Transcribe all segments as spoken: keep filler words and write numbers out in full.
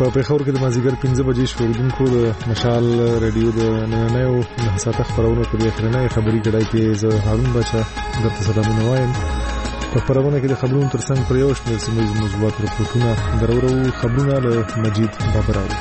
په پیښور کې د مازیګر پنځه بجې شوریدونکو د مشال رادیو د نننیو نه ساعته خبرونه په اخرنۍ خبري کړای کې زه هارون بچا درته سلامونه وایم. په خبرونه کې د خبرونو ترڅنګ پر یو شمېر سیمه ییز موضوعات راپورټونه درورو خبرونه له مجید بابراو.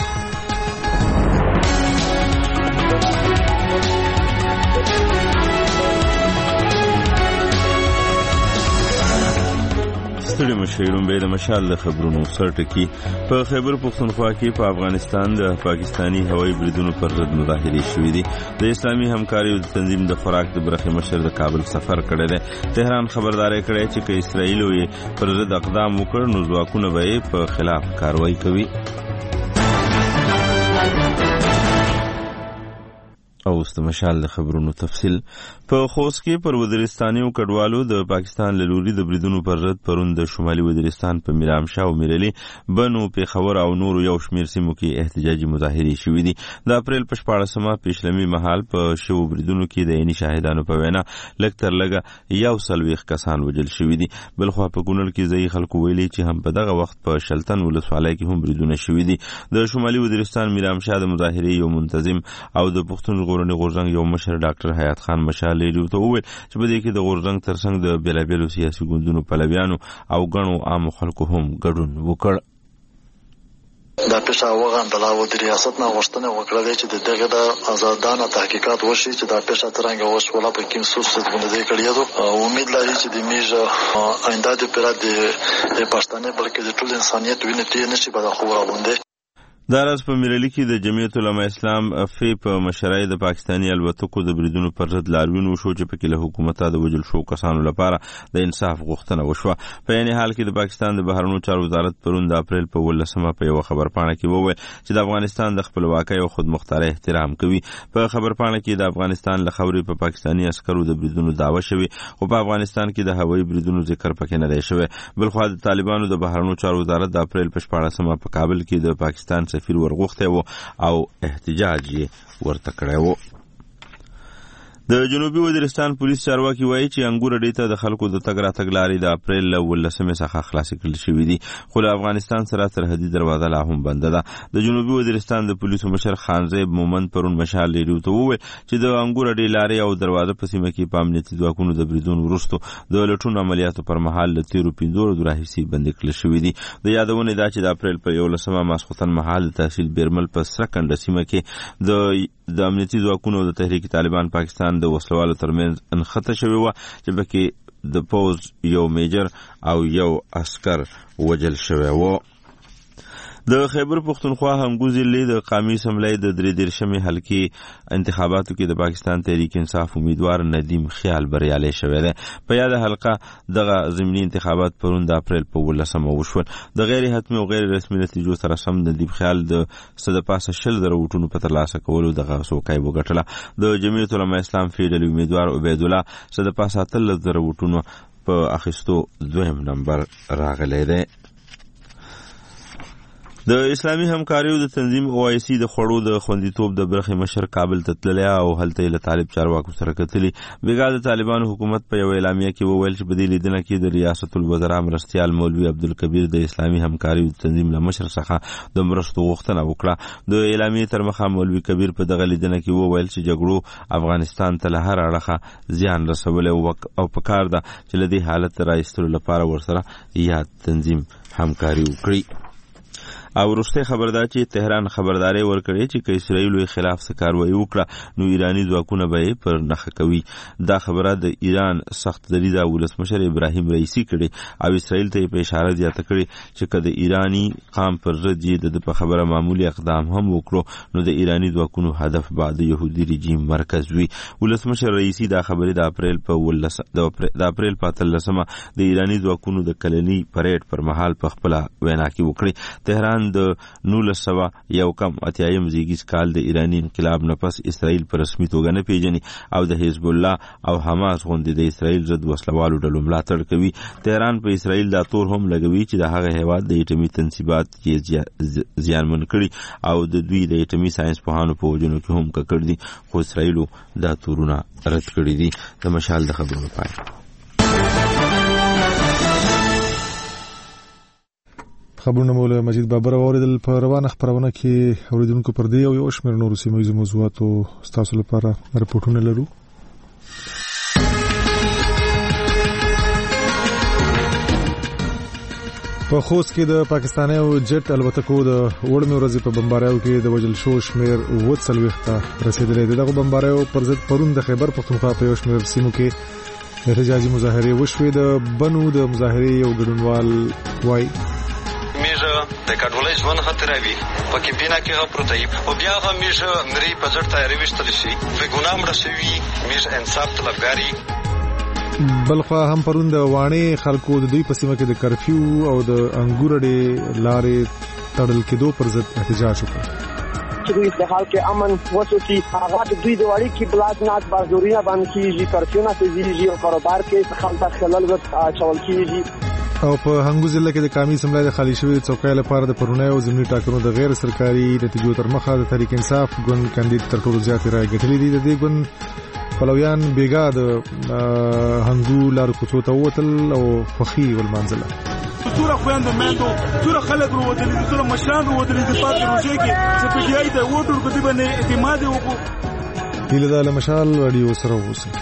ستړي مشیرون به د مشال د خبرونو سرټکی په خیبر پختونخوا کې په افغانستان د پاکستانی هوایي بریدونو پر ضد مظاهرې شوې دي. د اسلامي همکارۍ د تنظیم د خوراک د برخې مشر د کابل سفر کړی دی. تهران خبرداري کړې چې که اسرائیل یې پر ضد اقدام وکړ نو ځواکونه به یې په خلاف کاروایی کوي. او ست مشال د خبرونو تفصیل. په خوست کې پر وزیرستاني او کډوالو د پاکستان له لوري د بریدونو پر ضد پرون د شمالي وزیرستان په میرامشاه او میرلي بنو پیښور او نور یو شمیر سیمو کې احتجاجي مظاهرې شوې دي. د اپریل په شپاړسمه پیشلمي مهال په شو بریدونو کې د عیني شاهدانو په وینا لږ تر لږه یو سلويخ کسان وژل شوي دي. بلخوا په کونړ کې ځای خلکو ویلي چې هم په دغه وخت په شلتن ولسوالۍ کې هم بریدونه شوي دي. د شمالي وزیرستان میرامشاه د مظاهرې یو منتظم او د پښتون غورنی غورزنګ یو مشر ډاکټر حیات خان مشال لري ته وویل چې په دې کې د غورزنګ ترڅنګ د بیلابیلو سیاسي ګوندونو پلویانو او غنو عام خلکو هم ګډون وکړ. دا پیښه وغندله او د ریاست نه غوښتنه وکړه چې دغه د آزادانه تحقیقات وشي چې دا پیښه څنګه وشوله په کوم څه څه باندې کړی دی. امید لري چې د میژه آینده د پیرا د پښتنې بلکې د ټول انسانیت وینې ته نشي په خبره باندې. دا راز په میرلي کې د جمعیت العلماء اسلام افی په مشرۍ د پاکستانی الوتکو د بریدونو پر ضد لاریون وشو چې پکې له حکومت د وجل شو کسانو لپاره د انصاف غوښتنه وشوه. په یعنی حال کې د پاکستان د بهرنیو چارو وزارت پرون د اپریل په ولسمه په یو خبرپاڼه کې وویل چې د افغانستان د خپلواکۍ او خودمختارۍ احترام کوي. په خبرپاڼه کې د افغانستان له خبرې په پاکستانی عسکرو د بریدونو دعوه شوی او په افغانستان کې د هوایي بریدونو ذکر پکې نه دی شوی. بلخو د طالبانو د بهرنیو چارو وزارت د اپریل په شپاړسمه په کابل کې د پاکستان سفیر ورغوښته او احتجاج یې ورته کړی و. د جنوبي وزیرستان پولیس چارواکي وایي چې انګور اډې ته د خلکو د تګ راتګ لارې د اپریل له ولسمې څخه خلاصې کړل شوې دي خو له افغانستان سره سرحدي دروازه لا هم بنده ده. د جنوبي وزیرستان د پولیسو مشر خانزیب مومند پرون مشال لري ته وویل چې د انګور اډې لارې او دروازه په سیمه کې په امنیتي ځواکونو د بریدونو وروسته د لټون عملیاتو پر مهال له تیرو پنځو ورځو راهیسې بندي کړل شوې دي. د یادونه ده چې د اپریل په یولسمه ماسخوتن مهال د تحصیل بیرمل په سرکنډه سیمه کې د د امنیتي ځواکونو د تحریک طالبان پاکستان د وسلوالو ترمنځ انخته شوی و چې پکې د پوز یو میجر او یو عسكر وجل شوی و. د خیبر پختونخوا همګوزلې د قومي اسمبلی د درې دیرشمې حلقې انتخاباتو کې د پاکستان تحریک انصاف امیدوار ندیم خیال بریالي شوی دی. په یاد حلقه دغه ضمني انتخابات پرون د اپریل په ولسمه وشول. د غیر حتمي او غیر رسمي نتیجو سره سم ندیم خیال د صد پاسه شل زره ووټونو په ترلاسه کولو دغه څوکۍ وګټله. د جمعیت العلماء اسلام فیډرل امیدوار عبید الله صد پاسه اتلس زره ووټونو په اخیستو دویم نمبر راغلی دی. د اسلامي همکاریو د تنظیم او آی سی د خړو د خوندیتوب د برخې مشر کابل ته تللی او هلته له طالب چارواکو سره کتلي. بیګا د طالبانو حکومت په یو اعلامیه کې وویل چې په دې لیدنه کې د ریاست الوزرا مرستیال مولوي عبدالکبیر د اسلامي همکاریو د تنظیم له مشر څخه د مرستو غوښتنه وکړه. د اعلامیې تر مخه مولوي کبیر په دغه لیدنه کې وویل چې جګړو افغانستان ته له هر اړخه زیان رسولی او په کار ده چې له دې حالت راایستلو لپاره ورسره یاد تنظیم همکاري وکړي. او وروسته خبردار چې تهران خبرداري ورکړي چې که اسرائیل خلاف څه کاروایی وکړه نو ایرانی ځواکونه به پر نخښه کوي. دا خبره د ایران سخت دریځه ولسمشر ابراهیم رئیسی کړي او اسرائیل ته په اشاره زیاته کړي چې که د ایرانی قام پر ضد د په خبره معمولی اقدام هم وکړو نو د ایرانی ځواکونو هدف بعد يهودي رژیم مرکز وي. ولسمشر رئیسی دا خبره د اپریل په ولس د اپریل په اتلسمه د ایرانی ځواکونو د کلنی پریډ پر مهال په خپل وینا کې وکړي. تهران د نولس سوه یو کم اتیایم زیږیز کال د ایرانی انقلاب نه پس اسرائیل په رسمي توګه نه پیژني او د حزب الله او حماس غوندې د اسرائیل ضد وسلوالو ډلو ملاتړ کوي. تهران په اسرائیل دا تور هم لګوي چې د هغه هیواد د ایټمي تنصیبات یې زیانمن کړي او د دوی د ایټمي ساينس پوهانو په وجونو کې هم ککړ دي خو اسرائیل دا تورونه رد کړي دي. د مشال د خبرونو پای. خبرونه مولا مجید بابر اوریدل په روانه خبرونه کې اوریدونکو پر دی او یو شمېر نورو سیمه موضوعاتو تاسو لپاره رپورټونه لرو. په خوست کې د پاکستانیو جټ الوتکو د وړمې ورځې په بمباریو کې د وژل شو شمېر اووه څلوېښت ته رسیدلی دی. دغه بمباریو پر ضد پرون د خیبر پښتونخوا په یو شمېر سیمو کې احتجاجي مظاهرې وشوې. د بنو د مظاهرې یو ګډونوال وایي د کډوالۍ ژوند خطروي په کمپینا کې هغه پروتای او بیا هغه میشه مری په ځړ تیاری وشتل شي په ګناه مړ شوی میشه انصاف طلبګاری. بلخوا هم پرون د وانه خلکو د دوی په سیمه کې د کرفیو او د انګورړې لارې تړل کېدو پر ضد احتجاج وکړ. چې دوی د حال کې امن وسوتي هغه د دوی د وړي کې بلاک نات بازورینه باندې کیږي کرفیو نه تیږي او کاروبار کې خلک خلل ور چول کیږي. او په هنګو ضلع کې د کامی سملای د خالی شوی څوکۍ لپاره د پرونی او زمینی ټاکنو د غیر سرکاري نتیجو تر مخه د تحریک انصاف ګوند کاندید تر ټولو زیات رائے ګټلې دي. د دې ګوند پلویان بیګا د هنګو لار کوڅو ته وتل او فخی ولمنځله ټول خويند مېندو ټول خلک وروتل دي ټول مشران وروتل دي په پروژه کې چې په دې ته وټور په دې باندې اعتماد وکړو. هیله د مشال رادیو سره اوسه.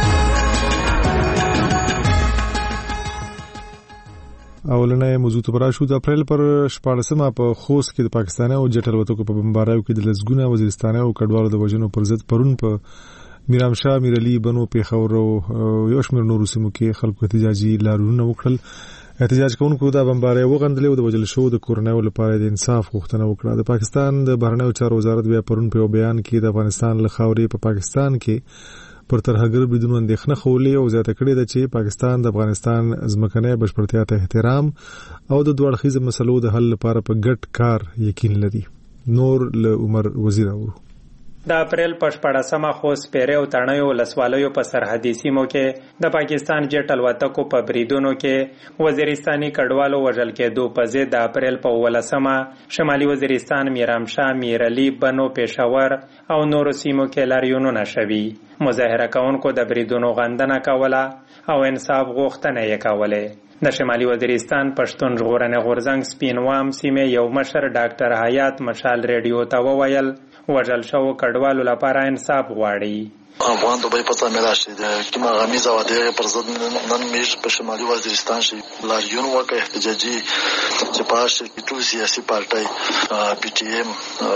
اولنې موضوع ته براشو. د اپریل پر شپاړسمه په خوست کې د پاکستاني او جټ الوتکو په بمباریو کې د لزګونه وزیرستاني او کډوالو د وژنو پر ضد پرون په میرامشاه میرعلی بنو پیښور او یو شمېر نورو سیمو کې خلکو احتجاجي لارونه وکړل. احتجاج کوونکو د بمباری وغندلې او د وژل شو د کورنیو لپاره د انصاف غوښتنه وکړه. د پاکستان د بهرنیو چارو وزارت بیا پرون په بیان کې د افغانستان له خاورې په پاکستان کې پر ترهګر بریدونو اندېښنه خولې او زیاته کړې ده چې پاکستان د افغانستان ځمکنۍ بشپړتیا ته احترام او د دوه اړخیزو مسلو د حل لپاره په ګډ کار یقین لري. نور له عمر وزیر اورو. د اپریل په شپاړسمه خوست پیره او تڼیو ولسوالیو په سرحدي سیمو کې د پاکستان جټ الوتکو په بریدونو کې وزیرستاني کډوالو وژل کېدو په ضد د اپریل په ولسمه شمالي وزیرستان میرامشاه میرعلی بنو پیښور او نورو سیمو کې لاریونونه شوي. مظاهره کوونکو د بریدونو غندنه کوله او انصاف غوښتنه یې کوله. د شمالي وزیرستان پښتون ژغورنې غورځنګ سپینوام سیمې یو مشر ډاکټر حیات مشال ریډیو ته وویل وژل شوو کډوالو لپاره انصاف غواړي. افغان دوبای پتا مې راشي د کیما غمیز او د پر ضد نن میش په شمالي وزیرستان شي لاریون وکړ احتجاجي چې پاش ټول سیاسي پارټي پی ټی ایم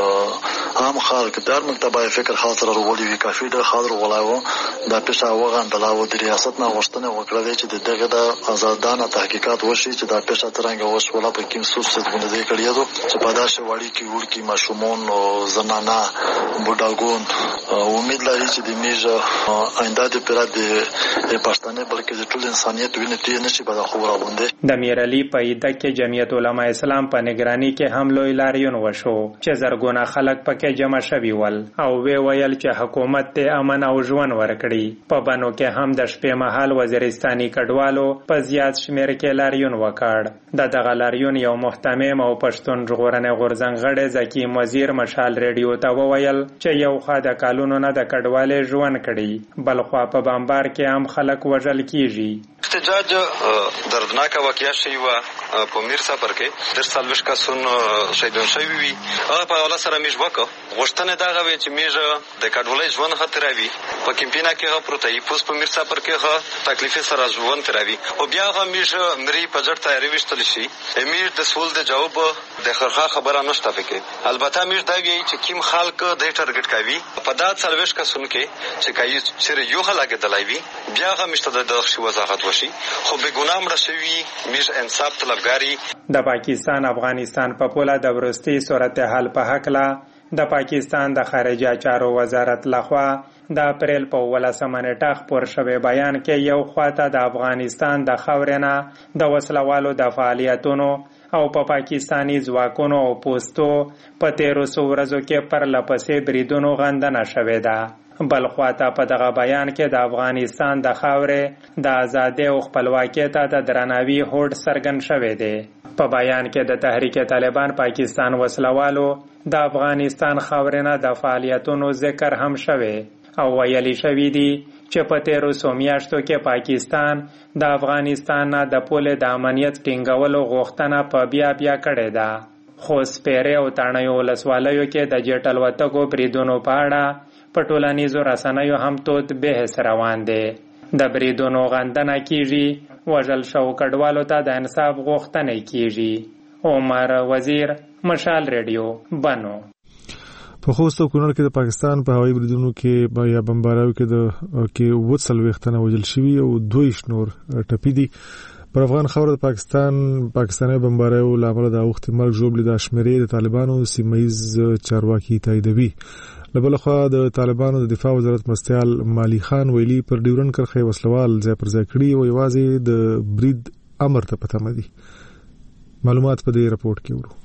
عام خلک در مکتبه فکر خاطر ورولي وی کافي د خاطر ولاو د پېښه وغان د لاو د ریاست نه غوښتنه وکړه چې دغه د آزادانه تحقیقات وشي چې د پېښه ترنګ وس ولا په کوم څه څه باندې کړی دو چې په داسې وړي کې ورکی ماشومون او زنانا بوډاګون امید لري چې د آینده د پیرا د پښتنې بلکې د ټول انسانيت وینې ته نشي په خبره باندې. د میرعلی په ایده کې جمعیت علما اسلام په نگرانی کې هم لوی لاریون وشو چې زرګونه خلک پکې جمع شوي ول او وی ویل چې حکومت ته امن او ژوند ورکړي. په بنو کې هم د شپې مهال وزیرستاني کډوالو په زیات شمیر کې لاریون وکړ. د دغه لاریون یو محتمم او پښتون ژغورنې غورځنګ غړی زکیم وزیر مشال ریډیو ته وویل چې یو خا د کالونو نه د کډوالې ژوند کړي بلخوا په بمبار کې هم خلک وژل کیږي. احتجاج دردناک واقعیا شوی و په میر سفر کې در سالوش کسون شهیدون شوی وي. هغه په اوله سره میژ وکړه غوښتنه دا غوي چې میژ د کډوالۍ ژوند خطروي په کمپینا کې هغه پروتای پوس په میر سفر کې هغه تکلیف سره ژوند تروي او بیا هغه میژ مری په ځړ تیاری وشتل شي. میژ د سوال د جواب د خرخه خبره نشته فکر البته میژ دا وی چې کیم خلک د ټارګټ کوي په دات سالوش کسون کې چې کایي چې یو خلک دلایوي بیا هغه مشته د دغه وضاحت وشي خو به ګناه مړ شوی میژ انصاف طلبګاری. د پاکستان افغانستان په پوله د ورستي صورتحال په حق لا د پاکستان د خارجه چارو وزارت لخوا د اپریل په ولسمه نیټه خپور شوی بیان کې یو خواته د افغانستان د خاورینه د وسلوالو د فعالیتونو او په پا پاکستانی ځواکونو او پوستو په تیرو څو ورځو کې پر لپسې بریدونو غندنه شوې ده. بل خواته په دغه بیان کې د افغانستان د خاورې د ازادۍ او خپلواکۍ ته د درناوي هوډ څرګند شوی دی. په بیان کې د تحریک طالبان پاکستان وسلوالو د افغانستان خاورینه د فعالیتونو ذکر هم شوی او ویلي شوی دی چې په تیرو څو میاشتو کې پاکستان د افغانستان نه د پولې د امنیت ټینګولو غوښتنه په بیا بیا کړې ده، خو سپیرې او تڼیو ولسوالیو کې د جېټ الوتکو بریدونو په اړه په ټولنیزو رسنیو هم تود بحث روان دی. د بریدونو غندنه کیږي، وژل شوو کډوالو ته د انصاف غوښتنه کیږي. عمر وزیر، مشال ریډیو، بنو. په خوست او کونړ کې د پاکستان په هوایي بریدونو کې یا بمباراو کې د کې اووه څلوېښت تنه وژل شوي او دوه ویشت نور ټپي دي. پر افغان خاوره د پاکستان پاکستاني بمباراو له امله د اوښتې مرګ ژوبلې د شمیرې د طالبانو سیمهییز چارواکي تاییدوي. له بله خوا د طالبانو د دفاع وزارت مرستیال مالی خان ویلي پر ډیورنډ کرښې وسلوال ځای پر ځای کړي او یوازې د برید امر ته په تمه دي. معلومات په دې راپورټ کې ورو.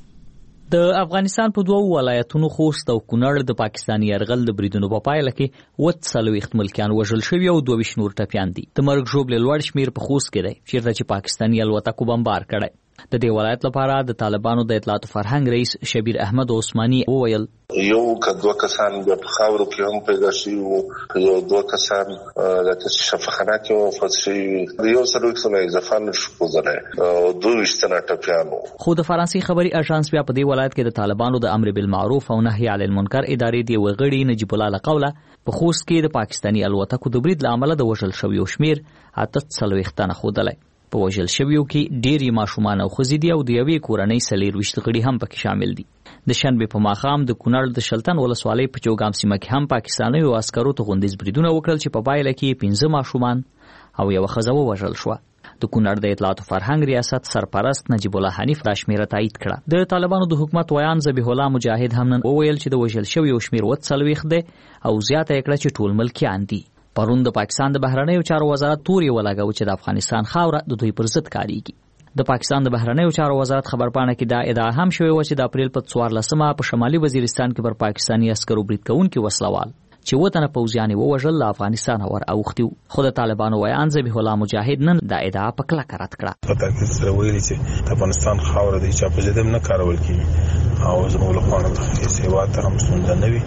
د افغانستان په دوه ولایتونو خوست او کونړ د پاکستاني يرغل د بریدونو په پایله کې اووه څلوېښت ملکیان وژل شوي او دوه ویشت نور ټپیان دي. د مرګ ژوبلې لوړ شمیر په خوست کې دی چیرته چې پاکستاني الوتکو بمبار کړی. د دې ولایت لپاره د طالبانو د اطلاعات فرهنګ رئیس شبیر احمد عثماني وویل یو کدو کسان په خاورو کې هم پیدا شي او یو دوه کسان د شفاخانه کې وفات شي، یو سره څنګه اضافه نشو ځلای او دوه وشتنه ټپیانو. خو د فرانسې خبري اژانس بیا په دې ولایت کې د طالبانو د امر بالمعروف او نهي عن المنکر ادارې دی وغړي نجیب الله لقوله په خوست کې د پاکستاني الوتکو د برید لامل د وژل شویو شمیر اته څلوېښت تنه ښودلی. په وژل شویو کې ډېری ماشومان او ښځې دي او د یوې کورنۍ څلېرویشت غړي هم پکې شامل دي. د شنبې په ماښام د کونړ د شلتن ولسوالۍ په چوګام سیمه کې هم پاکستانیو عسکرو ته غونډیز بریدونه وکړل چې په پایله کې پنځه ماشومان او یوه ښځه ووژل شوه. د کونړ د اطلاعات فرهنګ ریاست سرپرست نجیب الله حنیف دا شمیره تایید کړه. د طالبانو د حکومت ویان ذبیح الله مجاهد هم نن وویل چې د وژل شویو شمیر اووه څلوېښت دی او زیاته یې کړه چې ټول ملکیان دي. پرون د پاکستان د بهرنیو چارو وزارت توري ولګاوه چې د افغانستان خاوره د دوی پر ضد کاریږي. د پاکستان د بهرنیو چارو وزارت خبرپاڼه کې دا ادعا هم شوې و چې د اپریل په څوارلسمه په شمالي وزیرستان کې پر پاکستاني عسکرو برید کوونکي وسلوال چې اووه تنه پوځیان یې ووژل له افغانستانه ور اوښتي وو. خو د طالبانو ویان ذبیح الله مجاهد نن دا ادعا په کلکه رد کړه. په تاکید سره ویلي چې د افغانستان خاوره د هیچا په ضد هم نه کارول کېږي او زموږ لخوا د هېواد ته هم ستونزه نه وي.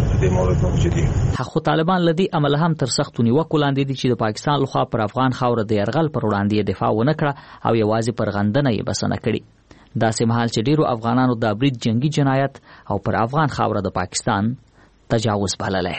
خو طالبان لدی عمل هم تر سختو نیوکو لاندې دي چې د پاکستان لخوا پر افغان خاوره د يرغل پر وړاندې دفاع ونه کړه او یوازې پر غندنه یې بسنه کړي. داسې مهال چې ډیرو افغانانو د برید جنگي جنایت او پر افغان خاوره د پاکستان تجاوز بللی.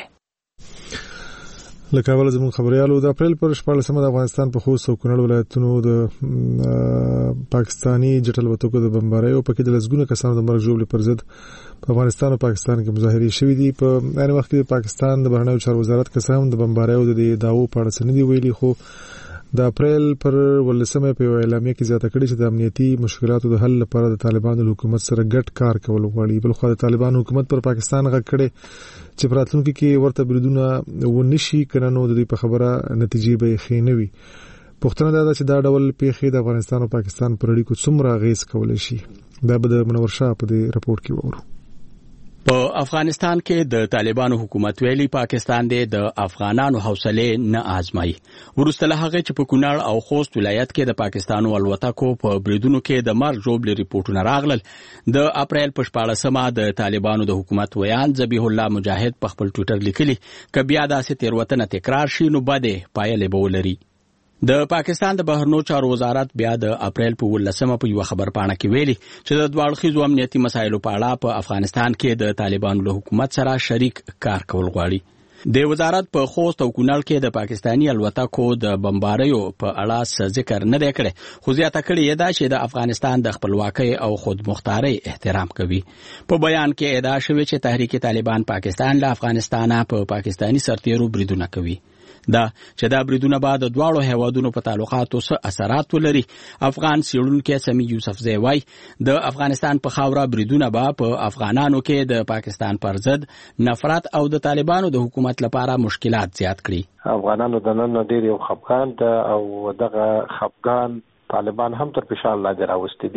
له کابل زموږ خبريالو د اپریل پر شپاړلسمه د افغانستان په خوست او کونړ ولایتونو د پاکستاني جټ الوتکو د بمباریو په کې د لسګونه کسانو د مرګ ژوبلې پر ضد په افغانستان او پاکستان کې مظاهرې شوې دي. په عین وخت کې د پاکستان د بهرنیو چارو وزارت کسان د بمباریو د دعوو په اړه څه نه دي ویلي، خو د اپریل پر ولسمه په اعلامیه کې زیاته کړې چې د امنیتي مشکلاتو د حل لپاره د طالبانو حکومت سره ګډ کار کول غواړي. بل خو د طالبانو حکومت پر پاکستان غږ کړي چې په راتلونکي کې ورته بریدونه ونشي کنه نو د دې په خبره نتیجې به ښې نه وي. پوښتنه دا ده چې دا ډول پیښې د افغانستان او پاکستان پر اړیکو څومره اغیز کولی شي. دا به د منور شاه په دې راپورټ کې وورو. په افغانستان کې د طالبانو حکومت ویلي پاکستان د افغانانو حوصله نه آزمایي. ورسته له هغه چې په کونړ او خوست ولایت کې د پاکستانو الوتکو په بریدونو کې د مرګ ژوبلې ریپورتونه راغلل، د اپریل په شپاړلسمه د طالبانو د حکومت ویان ذبیح الله مجاهد په خپل ټویټر لیکلي که بیا داسې تیروتنه تکرار شي نو بده پایلې به ولري. د پاکستان د بهرنیو چارو وزارت بیا د اپریل په ولسمه په یو خبرپاڼه کې ویلي چې د دوه اړخیزو امنیتي مسایلو په اړه په افغانستان کې د طالبانو له حکومت سره شریک کار کول غواړي. د وزارت په خوست او کونړ کې د پاکستاني الوتکو د بمباریو په اړه څه ذکر نه دی کړی، خو زیاته کړې یې ده چې د افغانستان د خپلواکۍ او خودمختارۍ احترام کوي. په بیان کې ادعا شوې چې تحریک طالبان پاکستان له افغانستانه په پاکستاني سرتیرو بریدونه کوي. دا چې دا بریدونه بعد د دواړو هیوادونو په تعلقاتو څه اثرات ولري. افغان څېړونکی سمی یوسفزی وایي د افغانستان په خاوره بریدونه به په افغانانو کې د پاکستان پر ضد نفرت او د طالبانو د حکومت لپاره مشکلات زیات کړي. افغانانو د نن ډېر یو خفګان ده او دغه خفګان طالبان هم تر فشار لاندې راوستي دي.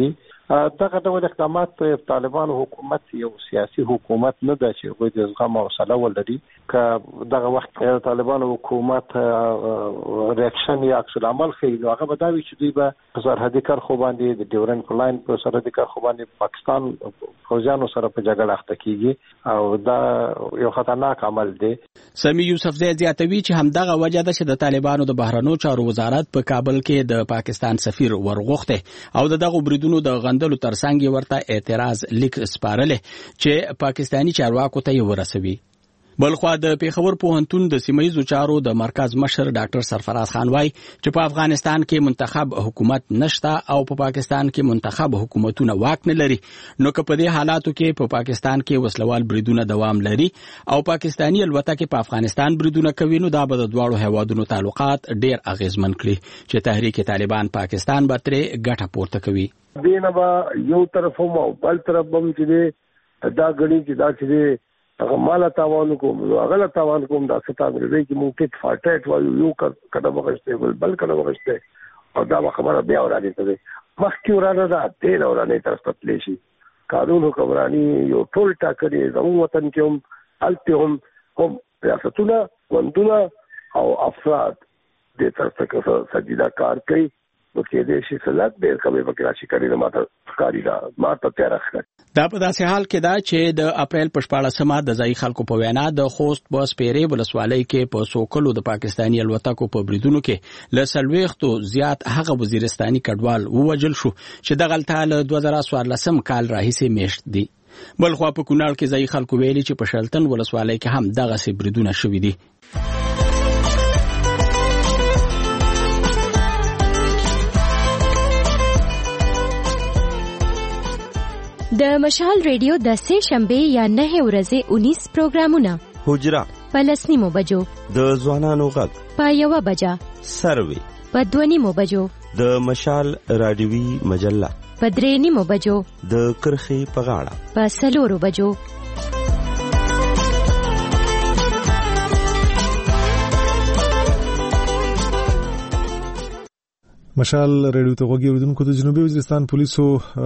دغه ډول اقدامات په طالبانو حکومت یو سیاسي حکومت نه ده چې غوښتي د زغم او حوصله ولري که دغه وخت طالبانو حکومت ریاکشن یا عکس العمل خي نو هغه به دا وي چې دوی به په سرحدي کرښو باندې د ډیورنډ لاین په سرحدي کرښو باندې پاکستان فوجانو سره په جګړه اخته کیږي او دا یو خطرناک عمل دی. سمی یوسف زئی زیاتوي چې همدغه وجه ده چې د طالبانو د بهرنیو چارو وزارت په کابل کې د پاکستان سفیر ورغوښته او دغه بریدونو د غندلو ترڅنګ ورته اعتراض لیک سپارلې چې پاکستانی چارواکو ته یې ورسوي. بلخوا د پیښور پوهنتون د سیمایي چارو د مرکز مشر ډاکټر سرفراز خان وای چې په افغانستان کې منتخب حکومت نشته او په پا پاکستان کې منتخب حکومتونه واک نه لري نو که په دې حالاتو کې په پا پاکستان کې وسلوال بریدونه دوام لري او پاکستانی الوتکې په افغانستان بریدونه کوي نو دا به د دواړو هیوادونو تعلقات ډېر اغیزمن کړي چې تحریک طالبان پاکستان به ترې ګټه پورته کوي. دینه به یو طرف هم او بل طرف هم چې دا غړي چې دا چې هغه مال تاوان کوم هغه تاوان کوم دا ستاسو لري چې مونږ ټیټ فاټټ وایو یو کډه وغشته بل کډه وغشته او دا خبره بیا ورانه ته مخکې ورانه ده تیر ورانه تر ستل شي قانون حکمرانی یو ټول ټاکري زموږ وطن کې هم الته هم هم ریاستونه وندونه او افراد د تر څخه سجدا کار کوي نو کې دې شي سلات به کومه وکړه چې کړي نه ماته کاری دا ماته تیار راخره. دا په داسې حال کې دا چې د اپریل په شپاړسمه د ځای خلکو په وینا د خوست بس پیرې ولسوالۍ کې په سوکلو د پاکستانی الوتکو په بریدونو کې له څلوېښتو زیات هغه وزیرستاني کډوال ووجل شو چې دغه الته له دوه زره څوارلسم کال راهیسې میشت دي. بلخوا په کونړ کې ځای خلکو ویلي چې په شلتن ولسوالۍ کې هم دغه بریدونه شوي دي. د مشال ریډیو د سه شنبه یا نه ورځې انیس پروګرامونه حجره په لسنیمو بجو د ځوانانو غږ په یوه بجه سروي په دوه نیمو بجو د مشال رادیوي مجله په درې نیمو بجو د کرخي په غاړه په څلورو بجو مشال ریډیو ته غوږی اوریدونکو د جنوبي وزیرستان پولیسو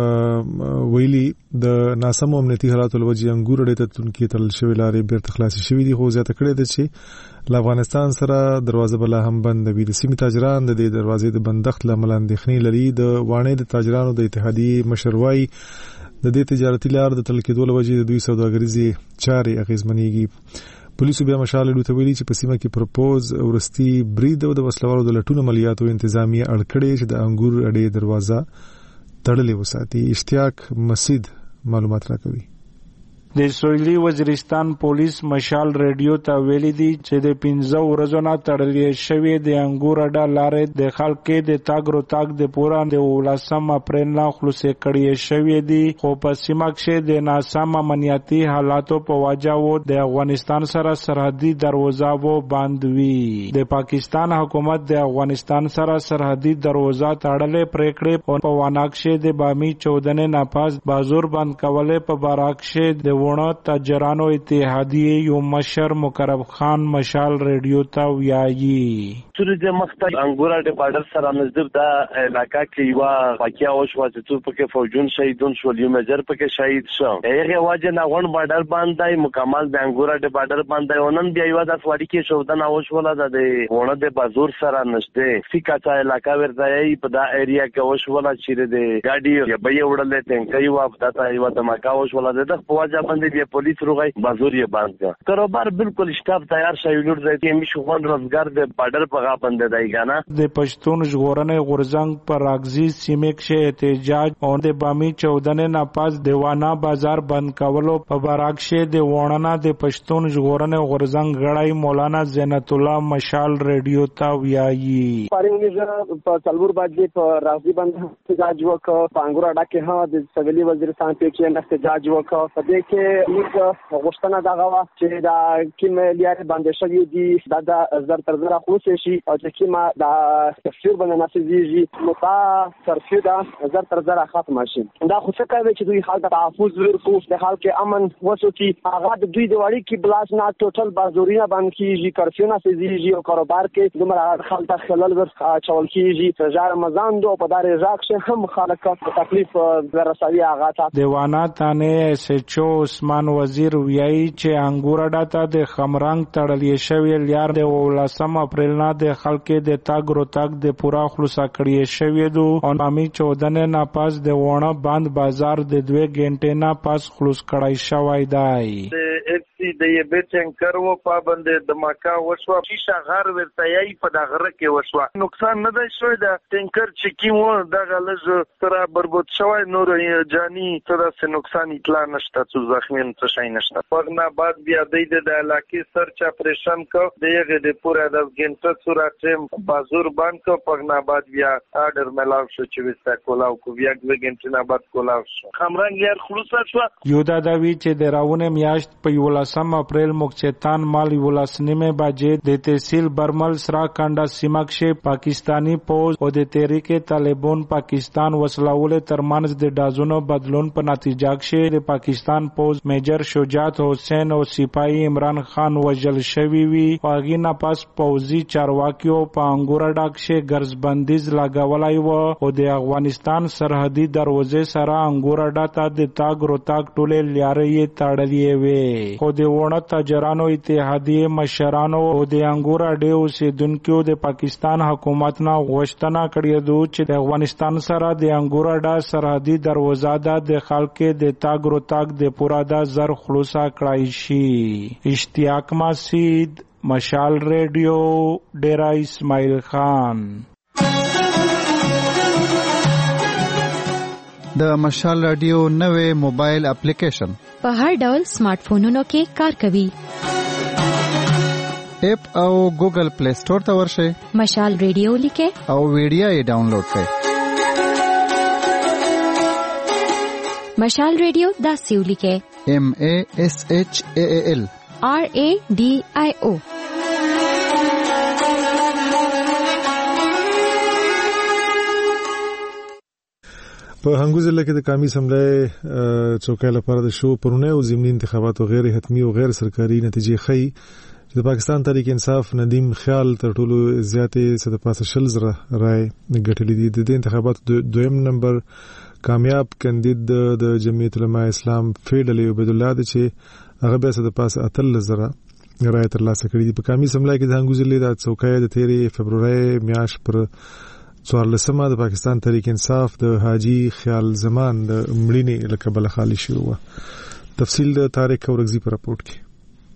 ویلي د ناسمو امنیتي حالاتو لوجې انګور اډې ته تونکي تړل شوې لارې بیرته خلاصې شوې دي خو زیاته کړې ده چې له افغانستان سره دروازه بلا هم بند وي. د سیمې تاجران د دې دروازې د بندښت له امله اندېښنې لري. د واڼې د تاجرانو د اتحادیې مشر وایي د دې تجارتي لار د تړل کېدو له وجې د دوی سوداګریزې چارې اغېزمنېږي. پولیسو بیا مشال ریډیو ته ویلي چې په سیمه کې پروپوز ورستي برید او د وسلوالو د لټون عملیاتو انتظامیه اړ کړې چې د انګور اډې دروازه تړلې وساتي. اشتیاق مسید معلومات راکوي. د سویلي وزیرستان پولیس مشال ریډیو ته ویلي دي چې د پنځه ورځو نه تړلې شوې د انګور اډه لارې د خلکو د تاګ رو تاګ د پورا د ولسم اپریل نه خلاصې کړې شوې دي خو په سیمه کې د ناسم امنیتي حالاتو په وجه وو د افغانستان سره سرحدي دروازه وو بند وی. د پاکستان حکومت د افغانستان سره سرحدي دروازه تړلې پریکړې په واناکشه د بامي چودنې ناپاس بازور بند کولې په باراکشه د ونه تاجرانو اتحادیه یو مشر مقرب خان مشال ریډیو ته ویایي چې د مختلف انګور د پاډر سره نزدیک د علاقہ کې یو واقعیا وشو چې څو پکې فوجون شهیدون شو یو مجر پکې شهید شو. هغه واجه نه غون پاډر باندې مکمل د انګور د پاډر باندې ونن بیا یو د سوالي کې شو د ناوښ ولا د ونه د بازور سره نشته فیکاچا علاقہ ورته په دا ایریا کې وشو ولا چې د ګاډي یا به وړلې ټینګي و افتا یو د مکا وشو ولا د خواجه باندې د پولیس روغی بازور یې باندې کا کاروبار بالکل شتاب تیار شوی لور دی میشو غون روزګار د پاډر په غا باندې دی غانا د پښتون ژغورنې غورزنګ پر راغزي سیمه کې احتجاج او د بامي چودنې نه پاس دیوانا بازار بند کولو په براکشه د ووننا د پښتون ژغورنې غورزنګ غړای مولانا زینت الله مشال ریډیو ته ویایي پرنګ په څلور باندې په راغزي باندې احتجاج وکړ په انګور اډه کې ها د سویلي وزیرستان په کې احتجاج وکړ په دې کې کې موږ غوښتنه دغه وا چې دا کوم لیارې باندې شوی دي دا د زر تر زر خلاص شي او چې کومه دا تفسیر باندې ناسيږي نو تا ترفیع دا زر تر زر ختم شي دا خو څه کوي چې دوی حالت تحفظ ورکو د حال کې امن وسو چې هغه د دوی د وړي کې بلاس نه ټوټل بازورینه باندې کیږي کرفیو ناسيږي او کاروبار کې دومره خلک خلل ور چول کیږي رجا رمضان دو په دار رزاق شه هم خلک تکلیف ورسوي هغه ته دیوانا تانه ایس ایچ او عثمان وزیر ویایي چې انګور ډاټا د خمرنګ تړلې شوی لیار د ولسم اپریل نه د خلک د تاګ رو تاګ د پورا خلاصا کړی شوی دو او امي چودنه نه پاس د وونه باند بازار د دوه غنټه نه پاس خلاص کړای شوی دی اف سی د یې بیچنکر و پابند د ماکا وشو شیشه غار ورتایي په دغه کې وشو نقصان نه دی شوی د ټینکر چې کیمو دغه لږ تر بربود شوی نور جانی تر څه نقصان اطلاع نشته څه زخمین څه شي نشته پغنا بعد بیا د د علاقې سرچ اپریشن کو دغه د پورا د ګنټه صورت بازور باندې کو پغنا بعد بیا آرډر ملاو شو چې وستا کولاو کو بیا د ګنټه نه بعد کولاو شو خمرنګ یار خلاص شو یو دا دا وی چې د راونه میاشت په یولسم اپریل مکچتان مال یولسنیمه باجې د تحصیل برمل سرا کانډا سیمکشه پاکستانی پوز او د تحریک طالبان پاکستان وسلاول ترمنځ د دازونو بدلون په نتیجه کې د پاکستان پوز میجر شجاعت حسین او سپاهی عمران خان وژل شوی وی واغی نه پاس پوزي چارواکیو په انګور ډاکشه ګرځبندیز لګولای و او د افغانستان سرحدي دروازې سره انګور ډاټا د تاګ رو تاګ ټوله لیارې تړلې وی خو د وونه تاجرانو اتحادیه مشرانو او د انګور ډیو اوسیدونکو د پاکستان حکومت نه غوښتنه کړې ده چې د افغانستان سره د انګور ډا سرحدي دروازه د خلک د تاګ رو تاګ د پورا د زر خلاصا کړای شي اشتیاق مسعود مشال ریډیو ډیرا اسماعیل خان د مشال رادیو نوې موبایل اپلیکیشن په هر ډول سمارټ فونونو کې کار کوي اپ او ګوګل پلی سٹور ته ورشئ مشال ریډیو لیکه او ویډیو یې ډاونلوډ کړئ مشال ریډیو دا سیو لیکه ایم ای ایس ایچ ای ایل آر ای ډی آی او په هنګو ضلع کې د قومي اسمبلی چوکۍ لپاره د شو پرونه او ضمني انتخاباتو غیر حتمی او غیر سرکاري نتیجې خي چې د پاکستان تحریک انصاف ندیم خیال تر ټولو زیاتې صد پاسه شل زره رای ګټلې دي د انتخاباتو دویم نمبر کامیاب کاندید د جمعیت العلماء اسلام فیډل عبد الله د چې هغه به صد پاسه اتل زره رای ترلاسه کړې دي په قومي اسمبلی کې د هنګو ضلع د چوکۍ د تیرې فبرवरी میاشت پر څوارلسمه د پاکستان تحریک انصاف د حاجی خیال زمان د مړینې لقب خالی شو و تفصیل د طارق اورغزی پر راپورټ کې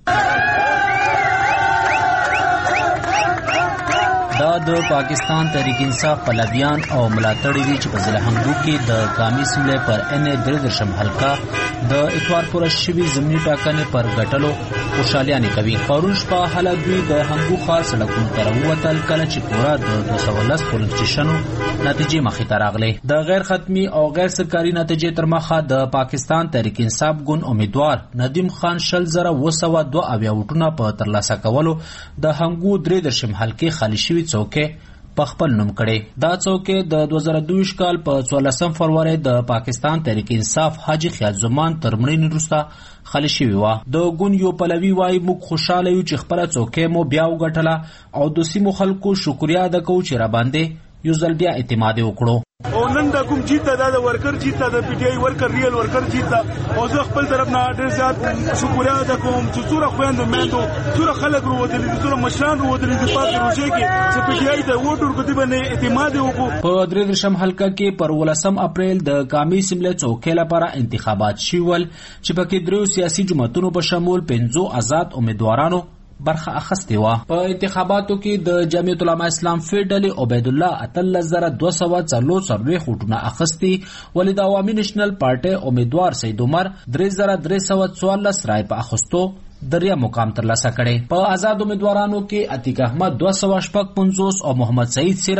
دا د پاکستان تحریک انصاف پلویان او ملاتړي دي چې په ضلع هنګو کې د قومي اسمبلی پر ان درشم حلقه د اتوار پر شوي زمینی ټاکنې پر غټلو خوشالیانه کوي پرون شپه حالت دوی د هنګو خاص لکون تر وتل کله چې پورا د دوه سوه لس پولنګ چشنو نتیجې مخې ته راغلي د غیر ختمي او غیر سرکاري نتیجې تر مخه د پاکستان تحریک انصاف ګوند امیدوار ندیم خان شل زره و سوه دوه اویا وټونه په ترلاسه کولو د هنګو درې درشم حلقې خالی شوي څوکۍ په خپل نوم کړي دا څوکۍ د دوه زره دوه کال په څوارلسم فروری د پاکستان تحریک انصاف حاجی خیال زمان تر مړینې وروسته خالی شوې وه د ګوند یو پلوي وایي موږ خوشحاله یو چې خپله څوکۍ مو بیا وګټله او د سیمو خلکو شکریا ادا کوو چې راباندې یو ځل بیا اعتماد وکړو او نن دا کوم جیت دا د ورکر جیت دا پی ټی آی ورکر ریل ورکر جیت او زه خپل طرف نه ډېر زیات شکریا ادا کوم چې څوره خويندو مېندو څوره خلک وروتلي دي څوره مشران وروتلي دي په پروژه کې چې پی ټی آی ته ووټ ورکړي باندې اعتماد وکړو په درې درشم حلقه کې پر ولسم اپریل د قومي اسمبلی څوکۍ لپاره انتخابات شول چې پکې درو سیاسي جماعتونو په شمول پنځو آزاد امیدوارانو برخه اخستې وه په انتخاباتو کې د جمعیت العلماء اسلام فیډل عبد الله اتلس زره دوه سوه څلور څلوېښت وټونه اخستي ولې د عوامي نیشنل پارټۍ امیدوار سید عمر درې زره درې سوه څوارلس رای په اخستو دریا مقام ترلاسه کړي په آزاد امیدوارانو کې عتیق احمد دوه سوه شپږ پنځوس او محمد سعید صرف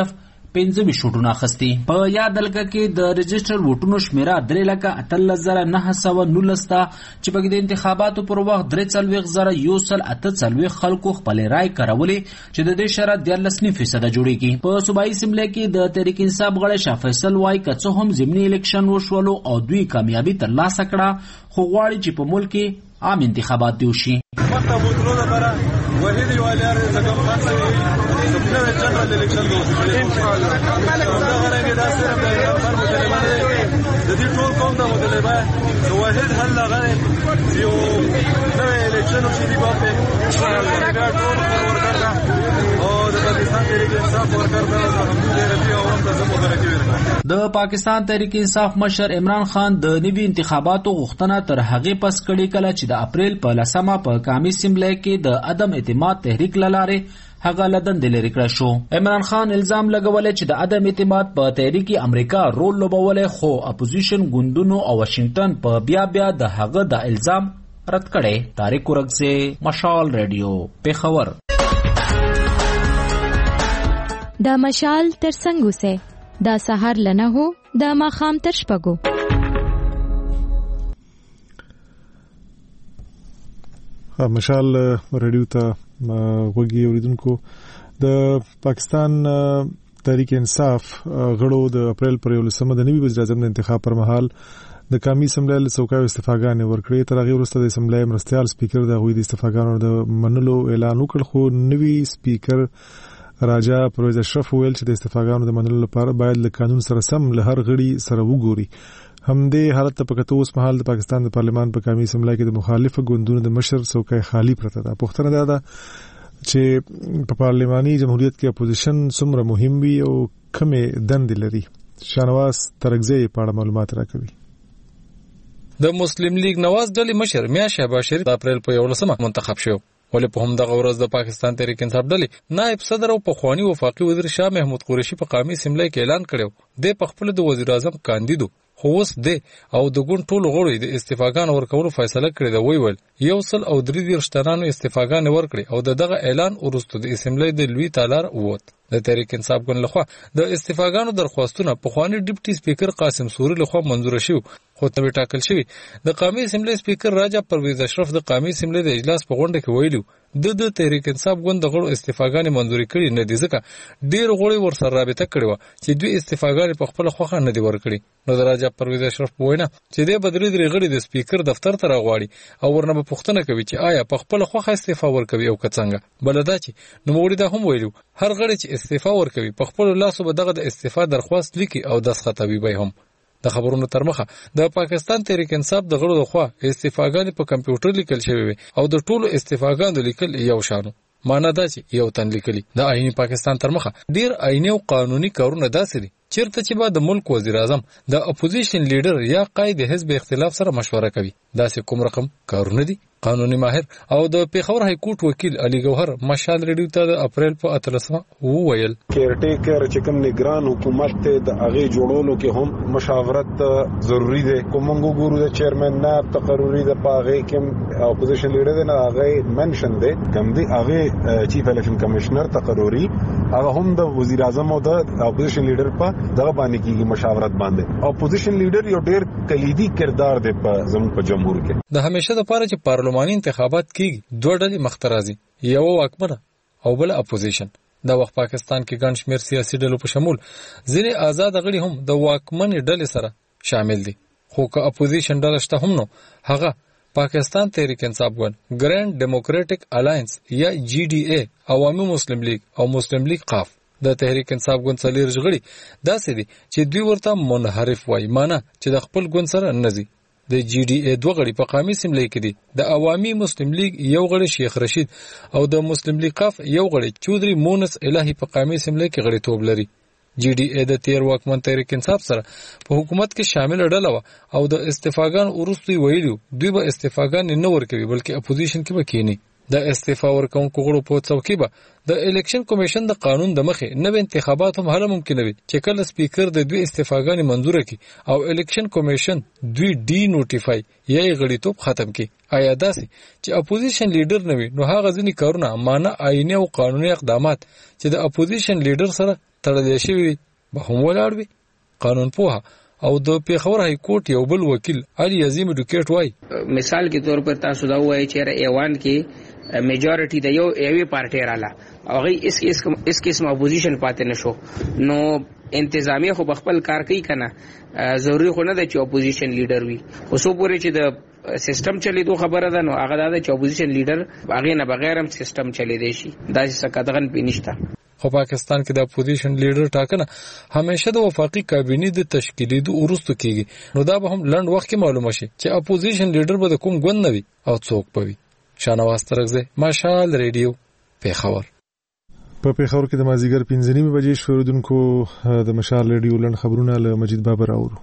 پنځه شوټونه اخستي. په یاد دلګه کې د رجسټر ووټونو شمیره درې لکه اتلس زره نه سوه نولس ته چې په د انتخاباتو پر وخت درې څلوېښت زره یو سل اته څلوېښت خلکو خپلې رای کارولې چې د دې شرط دیارلس نیم فیصده جوړیږي. په صوبایي اسمبلی کې د تحریک انصاف غړی شاه فیصل وایي که څه هم ضمني الیکشن وشولو او دوی کامیابي ترلاسه کړه خو غواړي چې په ملک کې عام انتخابات دی وشي. مخته بوتلو لپاره وحید یو الیار زکم خان سوي نو جنرال الیکشن دی ان شاء الله دا غره دا سره د خپل مطالبه د دې ټول قوم د مطالبه واحد حل لغره یو نو الیکشن شي دی په ان شاء الله دا ټول ورکړه او د پاکستان تحریک انصاف ورکړه د حمد ربي او هم د مبارکي ورکړه. د پاکستان تحریک انصاف مشر عمران خان د نوي انتخاباتو غوښتنه تر هغې پس کړې کله چې د اپریل په لسمه په قومي اسمبلی کې د عدم اعتماد تحریک لاره هغه لدن دلری کړ شو. عمران خان الزام لګولې چې د عدم اعتماد په تحریک امریکا رول لوبولې خو اپوزیشن ګوندونو او واشنگټن په بیا بیا د هغه د الزام رد کړي. طارق ورغزه، مشال ریډیو، پیښور. دا مشال تر څنګه سه دا سحر لنه هو دا ماخام تر شپګو. مشال ریډیو ته وګي اوریدونکو د پاکستان تحریک انصاف غړو د اپریل پر یولسمه د نوي وزیر اعظم د انتخاب پر مهال د قومي اسمبلی له څوکۍ استفاګانې ورکړې. تر هغې وروسته د اسمبلی مرستیال سپیکر د هغوی د استفاګانو د منلو اعلان وکړ خو نوي سپیکر راجا پرویز اشرف ویل چې د استفاګانو د منلو لپاره باید له قانون سره سم له هر غړي سره وګوري. همدې حالت ته په کتو اوس مهال د پاکستان د پارلمان په قومي اسمبلی کې د مخالفه ګوندونو د مشر څوکۍ خالی پرته ده. پوښتنه دا ده چې په پارلماني جمهوریت کې اپوزیشن څومره مهم وي او کومې دندې لري. شانواز ترکزی په اړه معلومات راکوي. د مسلم لیگ نواز ډلې مشر میا شهباز شریف د اپریل په یولسمه منتخب شو. ولې په همدغه ورځ د پاکستان تحریک انصاف ډلې نائب صدر او پخوانی وفاقي وزیر شاه محمود قریشي په قومي اسمبلی کې اعلان کړو د په خپل د وزیر اعظم کاندیدو خو اوس د او د ګوند ټولو غړو د استفاګان ورکولو فیصله کړې ده. وی ویل یو سل او درې دېرش تنانو استفاګان ورکړي او د دغه اعلان وروسته د اسمبلی د لوی تالار ووت. د تحریک انصاف ګوند لخوا د استفاګانو درخواستونه پخوانی ډیپټي سپیکر قاسم سوري لخوا منظور شوي خو تبې ټاکل شوي. د قومي اسمبلی سپیکر راجا پرویز اشرف د قومي اسمبلی د اجلاس په غونډه کې ویلو د د تحریک انصاف ګوند د غړو استفاګانې منظوري کړي نه دي ځکه ډیر غړي ورسره رابطه کړې وه چې دوی استفاګانې په خپله خوښه نه دي ورکړي. نو د راجا پرویز اشرف په وینا چې دی به درې درې غړي د سپیکر دفتر ته راغواړي او ورنه به پوښتنه کوي چې آیا په خپله خوښه استعفا ورکوي او که څنګه. بله دا چې نوموړي دا هم ویلو هر غړی چې استعفا ورکوي په خپلو لاسو به دغه د استعفا درخواست لیکي او دستخطوي به هم. د خبرونو تر مخه د پاکستان تحریک انصاف د غړو لخوا استعفاګانې په کمپیوټر لیکل شوی وي او د ټولو استعفاګانو لیکل یو شانو. معنا دا چې یو تن لیکلي. د آئینی پاکستان تر مخه ډیر آئینی او قانوني کارونه داسې دي چیرته چې به د ملک وزیر اعظم د اپوزیشن لیډر یا قائد حزب اختلاف سره مشوره کوي. داسې کوم رقم کارونه دي. قانوني ماهر او د پیښور های کورټ وکیل علي ګوهر مشال ریډیو ته د اپریل په اتلسمه وویل کیرټیکر چې کوم نگران حکومت ته د هغه جوړولو کې هم مشاورت ضروری ده. کومنګ ګورو د چیرمن نه تقرری د پاغه کې اپوزیشن لیډر نه هغه منشن ده کوم دی هغه چیف الیکشن کمشنر تقرری هغه هم د وزیر اعظم او د اپوزیشن لیډر په دغه باندې کیږي مشاورت باندې. اپوزیشن لیډر یو ډیر کلیدي کردار دی په زموږ په جمهور کې. د همیشه د پاره چې پارلماني انتخابات کیږي دوه ډلې مخ ته راځي یو واکمنه او بل اپوزیشن. دا وخت پاکستان کې ګڼ شمېر سیاسي ډلو په شمول ځینې آزاد غړي هم د واکمنې ډلې سره شامل دي خو که اپوزیشن ډله شته هم نو هغه پاکستان تحریک انصاف ګوند، ګرینډ ډیموکریټک الاینس یا جی ډی اے، عوامي مسلم لیگ او مسلم لیگ قاف. د تحریک انصاف ګوند څلور غړي داسې دي چې دوی ورته منحرف وایي، معنی چې د خپل ګوند سره نه ځي. د جی ډی اے دوه غړي په قومي اسمبلی کې دي، د عوامي مسلم لیگ یو غړي شیخ رشید او د مسلم لیگ قاف یو غړي چودري مونس الهی په قومي اسمبلی کې غړیتوب لري. جی ډی اے د تیر واکمن تحریک انصاف سره په حکومت کې شامل ډله و او د استعفاګان وروسته ویلو دوی به استعفاګان نه ورکوي بلکې اپوزیشن کې به کینی. د استعفا ورکونکو غړو په څوکۍ به د الیکشن کمیشن د قانون د مخې نوې انتخابات هم هله ممکن وي چې کله سپیکر د دوی استعفاګانې منظور کړي او الیکشن کمیشن دوی ډی نوټیفای یا غړیتوب ختم کړي. آیا داسې چې اپوزیشن لیډر نه وي نو هغه ځینې کارونه معنی آئیني او قانوني اقدامات چې د اپوزیشن لیډر سره تړل شوی به هم ولاړ وي. قانون پوها او د پیښور های کورټ یو بل وکیل علي عظیم ډوکیټ وای مثال کے طور پر تاسو دا وایي چې ایوان کې میجورټي د یو ایوي پارټي رااله او هغه اس اس اس قسم اپوزیشن پاتې نشو نو انتظامیه خو خپل کار کوي کنه ضروری خو نه ده چې اپوزیشن لیډر وي خو سو پورې چې د سیستم چلی دو خبره ده نو هغه دا چې اپوزیشن لیډر هغه نه بغیر هم سیستم چلی دی شي دا څه کدغن پینشته. خو پاکستان کې د اپوزیشن لیډر ټاکنه همیشه د وفاقي کابینې د تشکیلیدو وروسته کیږي نو دا به هم لنډ وخت کې معلومه شي چې اپوزیشن لیډر به د کوم ګوند نه وي او څوک به وي. شانواز ترغزه مشال ریډیو پیښور. په پیښور کې د مازیګر پنځه نیمې بجې شوردونکو د مشال ریډیو لنډ خبرونه له مجید بابر اورو.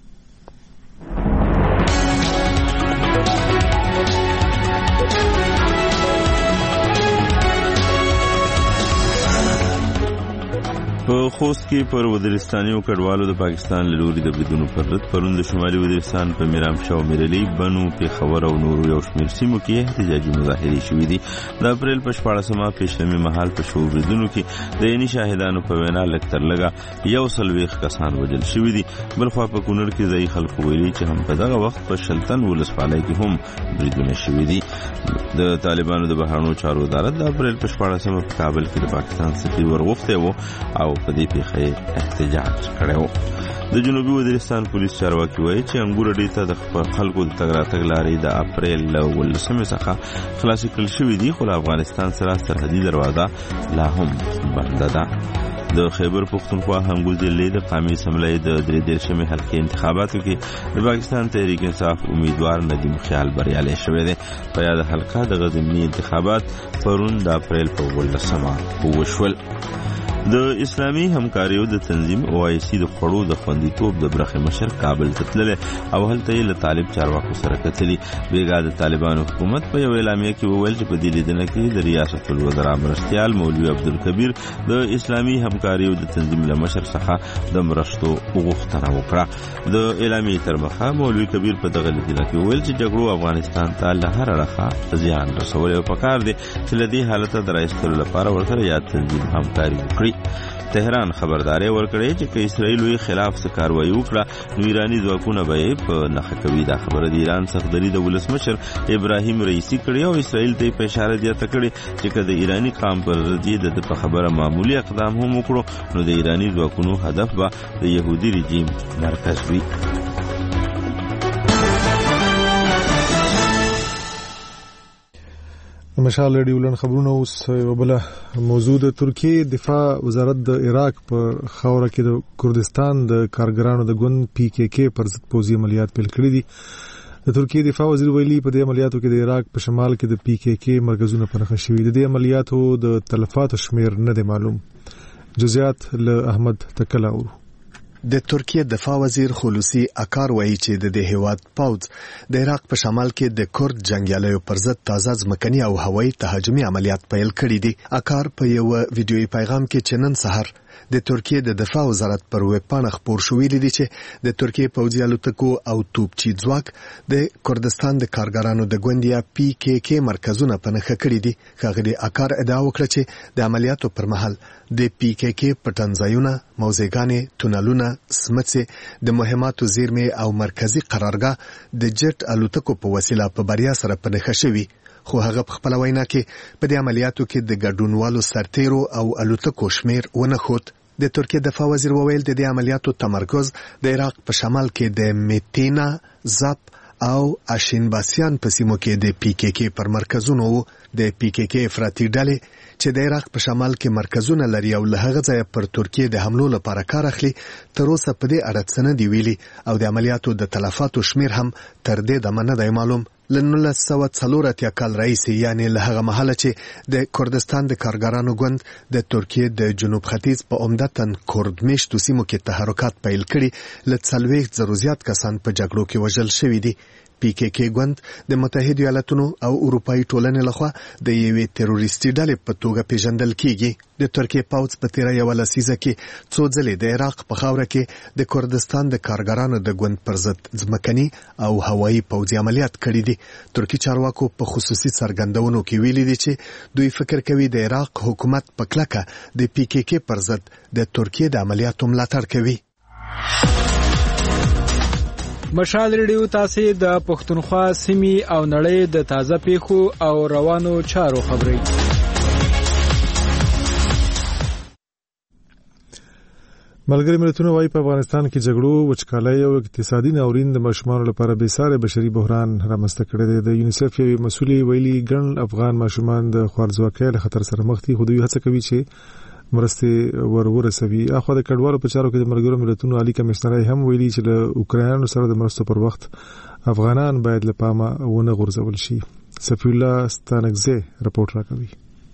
په خوست کې پر وزیرستاني او کډوالو د پاکستان له لوري د بریدونو پر ضد پرون د شمالي وزیرستان په میرامشاه او میرلی بنو پیښور او نورو یو شمېر سیمو کې احتجاجي مظاهرې شوې دي. د اپریل په شپاړسمه پېشلمي مهال په شوو بریدونو کې د عیني شاهدانو په وینا لږ تر لږه یو څلوېښت کسان وژل شوي دي. بلخوا په کونړ کې ځایي خلکو ویلي چې هم په دغه وخت په شلتن ولسوالۍ کې هم بریدونه شوي دي. د طالبانو د بهرنیو چارو وزارت د اپریل په شپاړسمه په کابل کې د پاکستان سفیر ورغوښتی و او په دې پیښه احتجاج کړو. د جنوبي وزیرستان پولیس چارواکي وایي چې انګور اډې ته د خلکو د تګ راتګ لارې د اپریل له ولسمې څخه خلاصې کړل شوې دي خو له افغانستان سره سرحدي دروازه لا هم بنده ده. د خیبر پختونخوا هنګو ضلع د قومي اسمبلی د درې دېرشمې حلقې انتخاباتو کې د پاکستان تحریک انصاف امیدوار ندیم خیال بریالی شوی دی. په یاد حلقه د غزنی انتخابات پرون د اپریل په ولسمه وشول. د اسلامي همکاریو د تنظیم او آی سی د خړو د خوندیتوب د برخه مشر کابل تتلل او هلته له طالب چارواکو سره کتلی. بیګا د طالبانو حکومت په یو اعلامیه کې وویل چې په دې لیدنه کې د ریاست الوزرا مرستيال مولوی عبدالکبیر د اسلامي همکاریو د تنظیم له مشر څخه د مرستو غوښتنه وکړه. د اعلامیې تر مخه مولوی کبیر په دغه لیدنه کې وویل چې جګړو افغانستان ته له هر اړخه زیان رسولی او پکار دی چې له دې حالته د راایستلو لپاره ورسره یاد تنظیم همکاري وکړي. تهران خبرداري ورکړې چې که اسرائیل خلاف څه کاروایی وکړه نو ایرانی ځواکونه به په نخښه کوي. دا خبره د ایران صدري د ولسمشر ابراهیم رئیسی کړې او اسرائیل ته په اشاره زیاته کړې چې که د ایرانی قام پر ضد د په خبره معمولی اقدام هم وکړو نو د ایرانی ځواکونو هدف به د يهودي رژیم مرکز وي. مشال ریډیو لن خبرونه اوس یو بل موضوع د ترکیه دفاع وزارت د عراق په خاوره کې د کردستان د کارګرانو د ګوند پی کې کې پر ضد پوځي عملیات پیل کړي دي. د ترکیه دفاع وزیر ویلي په دې عملیاتو کې د عراق په شمال کې د پی کې کې مرکزونه پنهخ شوي دي. د دې عملیاتو د تلفاتو شمیر نه دی معلوم. جزئیات له احمد تکلا اورو. د ترکیه دفاع وزیر خلوصي اکار وایي چې د دې هیواد پوځ د عراق په شمال کې د کورد جنگیالیو پر ضد تازه ځمکني او هوایي تهاجمي عملیات پیل کړي دي. اکار په یو ویډیوي پیغام کې چې نن سحر د ترکیه د دفاع وزارت پر ویب پاڼه خبر شوې دي چې د ترکیه پوځي الوتکو او توپچي ځواک د کردستان د کارګرانو د ګوندیا پی کې کې مرکزونه پنهخ کړي دي. ښاغلي اکار ادعا وکړه چې د عملیاتو پر مهال د پی کې کې پټنځایونه، موزیګانې، تونلونه، سمڅې، د مهماتو زیرمې او مرکزی قرارګاه د جټ الوتکو په وسیله په بریا سره پنهخ شوي. خو هغه په خپل وینا کې په دې عملیاتو کې د ګډونوالو سرتیرو او الوتکو شمیر ونه خود. د ترکیه دفاع وزیر وویل د دې عملیاتو تمرکز د عراق په شمال کې د میتینا، زاپ او اشینباسیان په سیمو کې د پی کې کې پر مرکزونو د پی کې کې افراطي ډلې چې د عراق په شمال کې مرکزونه لري او له هغه ځایه پر ترکیه د حملو لپاره کار اخلي تر اوسه په دې اړه څه نه دی ویلي او د عملیاتو د تلفاتو شمیر هم تر دې دمه نه دی معلوم. له نولس سوه څلور اتیا کال راهیسې یعنې له هغه مهاله چې د کردستان د کارګرانو ګوند د ترکیې د جنوب ختیځ په عمدتاً کورد میشتو سیمو کې تحرکات پیل کړي له څلوېښت زرو زیات کسان په جګړو کې وژل شوي دي. پی کې کې ګوند د متحده ایالاتونو او اروپאי ټولنې لخوا د یوې تروریستي ډلې په توګه پیژندل کیږي د ترکیه پوځ په تیر یو لسیزه کې څو ځلې د عراق په خاوره کې د کردستان د کارګرانو د ګوند پر ضد ځمکني او هوایي پوځي عملیات کړي دي ترکی چارواکو په خصوصي څرګندونو کې ویلي دي چې دوی فکر کوي د عراق حکومت په کلکه د پی کې کې پر ضد د ترکیه د عملیاتو ملاتړ کوي مشال ریډیو تاسو د پښتونخوا سیمې او نړۍ د تازه پیښو او روانو چارو خبري ملګری ملتونه وايي په افغانستان کې جګړو وچکالۍ او اقتصادي ناورین د ماشومان لپاره بېساري بشري بحران رامنځته کړی دی د یونیسف یو مسؤل ویلي ګڼ افغان ماشومان د خوارځواکۍ له خطر سره مخ دي خو دوی هڅه کوي چې مرستې ورورسوي اخو د کډوالو په چارو کې د ملګرو ملتونو عالی کمشنر هم ویلي چې له اوکرانیانو سره د مرستو پر وخت افغانان باید له پامه ونه غورځول شي صفی الله ستانکزه راپورټ راکوي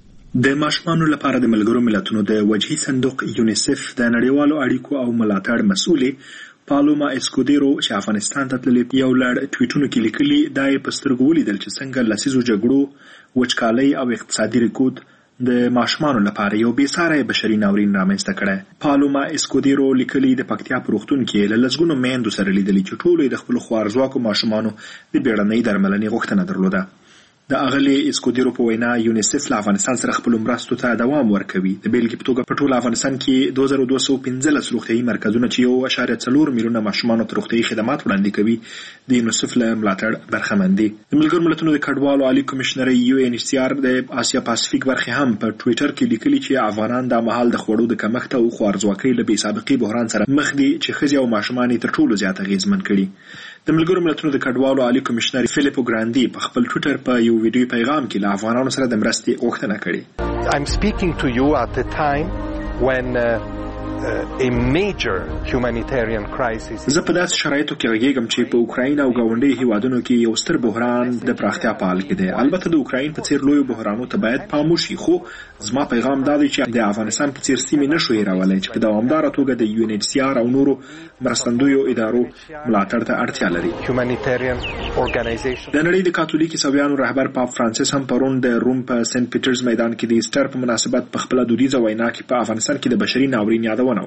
د ماشومانو لپاره د ملګرو ملتونو د وجهي صندوق یونیسف د نړیوالو اړیکو او ملاتړ مسؤلې پالوما اسکودیرو چې افغانستان ته تللې یو لړ ټویټونو کې لیکلي دا یې په سترګو ولیدل چې څنګه لسیزو جګړو وچکالۍ او اقتصادي رکود د ماشومانو لپاره یو بېساري بشري ناورین رامنځته کړی پالوما اسکودیرو لیکلي د پکتیا پروختون کې له لسګونو میندو سره لیدلې چې ټولو د خپل خوارځواکو ماشومانو د بیړنۍ درملنې غوښتنه درلوده د اغلی اسکودیرو په وینا یونیسف له افغانستان سره خپل مرستو ته دوام ورکوي د بیلګې په توګه په ټول افغانستان کې دوه زره دوه سوه پنځلس روغتیايي مرکزونه چې یو اعشاریه څلور میلیونه ماشومانو ته روغتیايي خدمات وړاندې کوي د یونیسف له ملاتړ برخمن دي د ملګرو ملتونو د کډوالو عالی کمشنر یو ان ایچ سی آر د آسیا پاسفیک برخه هم په ټوئیټر کې لیکلي چې افغانان د مهال د خوړو د کمښت او خوارځواکۍ له بې سابقې بحران سره مخ دي چې ښځې او ماشومان تر ټولو زیات اغېزمن کړي د ملګرو ملتونو د کډوالو عالی کمشنر فلیپو ګراندي په خپل ټوئیټر په یو ویډیو پیغام کې له افغانانو سره د مرستې غوښتنه کړې I'm speaking to you at the time when uh, uh, a major humanitarian crisis زه په داسې شرایطو کې غږیږم چې په اوکراین او ګاونډي هیوادونو کې یو ستر بحران د پراختیا په حال کې دی البته د اوکراین په څیر لوی بحرانونو ته باید پام وشي خو زما پیغام دا دی چې د افغانستان په څیر سیمې نشو هیرولای چې په دوامداره توګه د یو ان ایچ سی آر او نورو مرستندویو ادارو ملاتړ ته اړتیا لري humanitarian organization د نړۍ د کاتولیک عیسویانو رهبر پاپ فرانسیس هم پرون د روم په سنت پیټرز میدان کې د ایسټر په مناسبت په خپل دودیزه وینا کې په افغانستان کې د بشري ناورین یادونه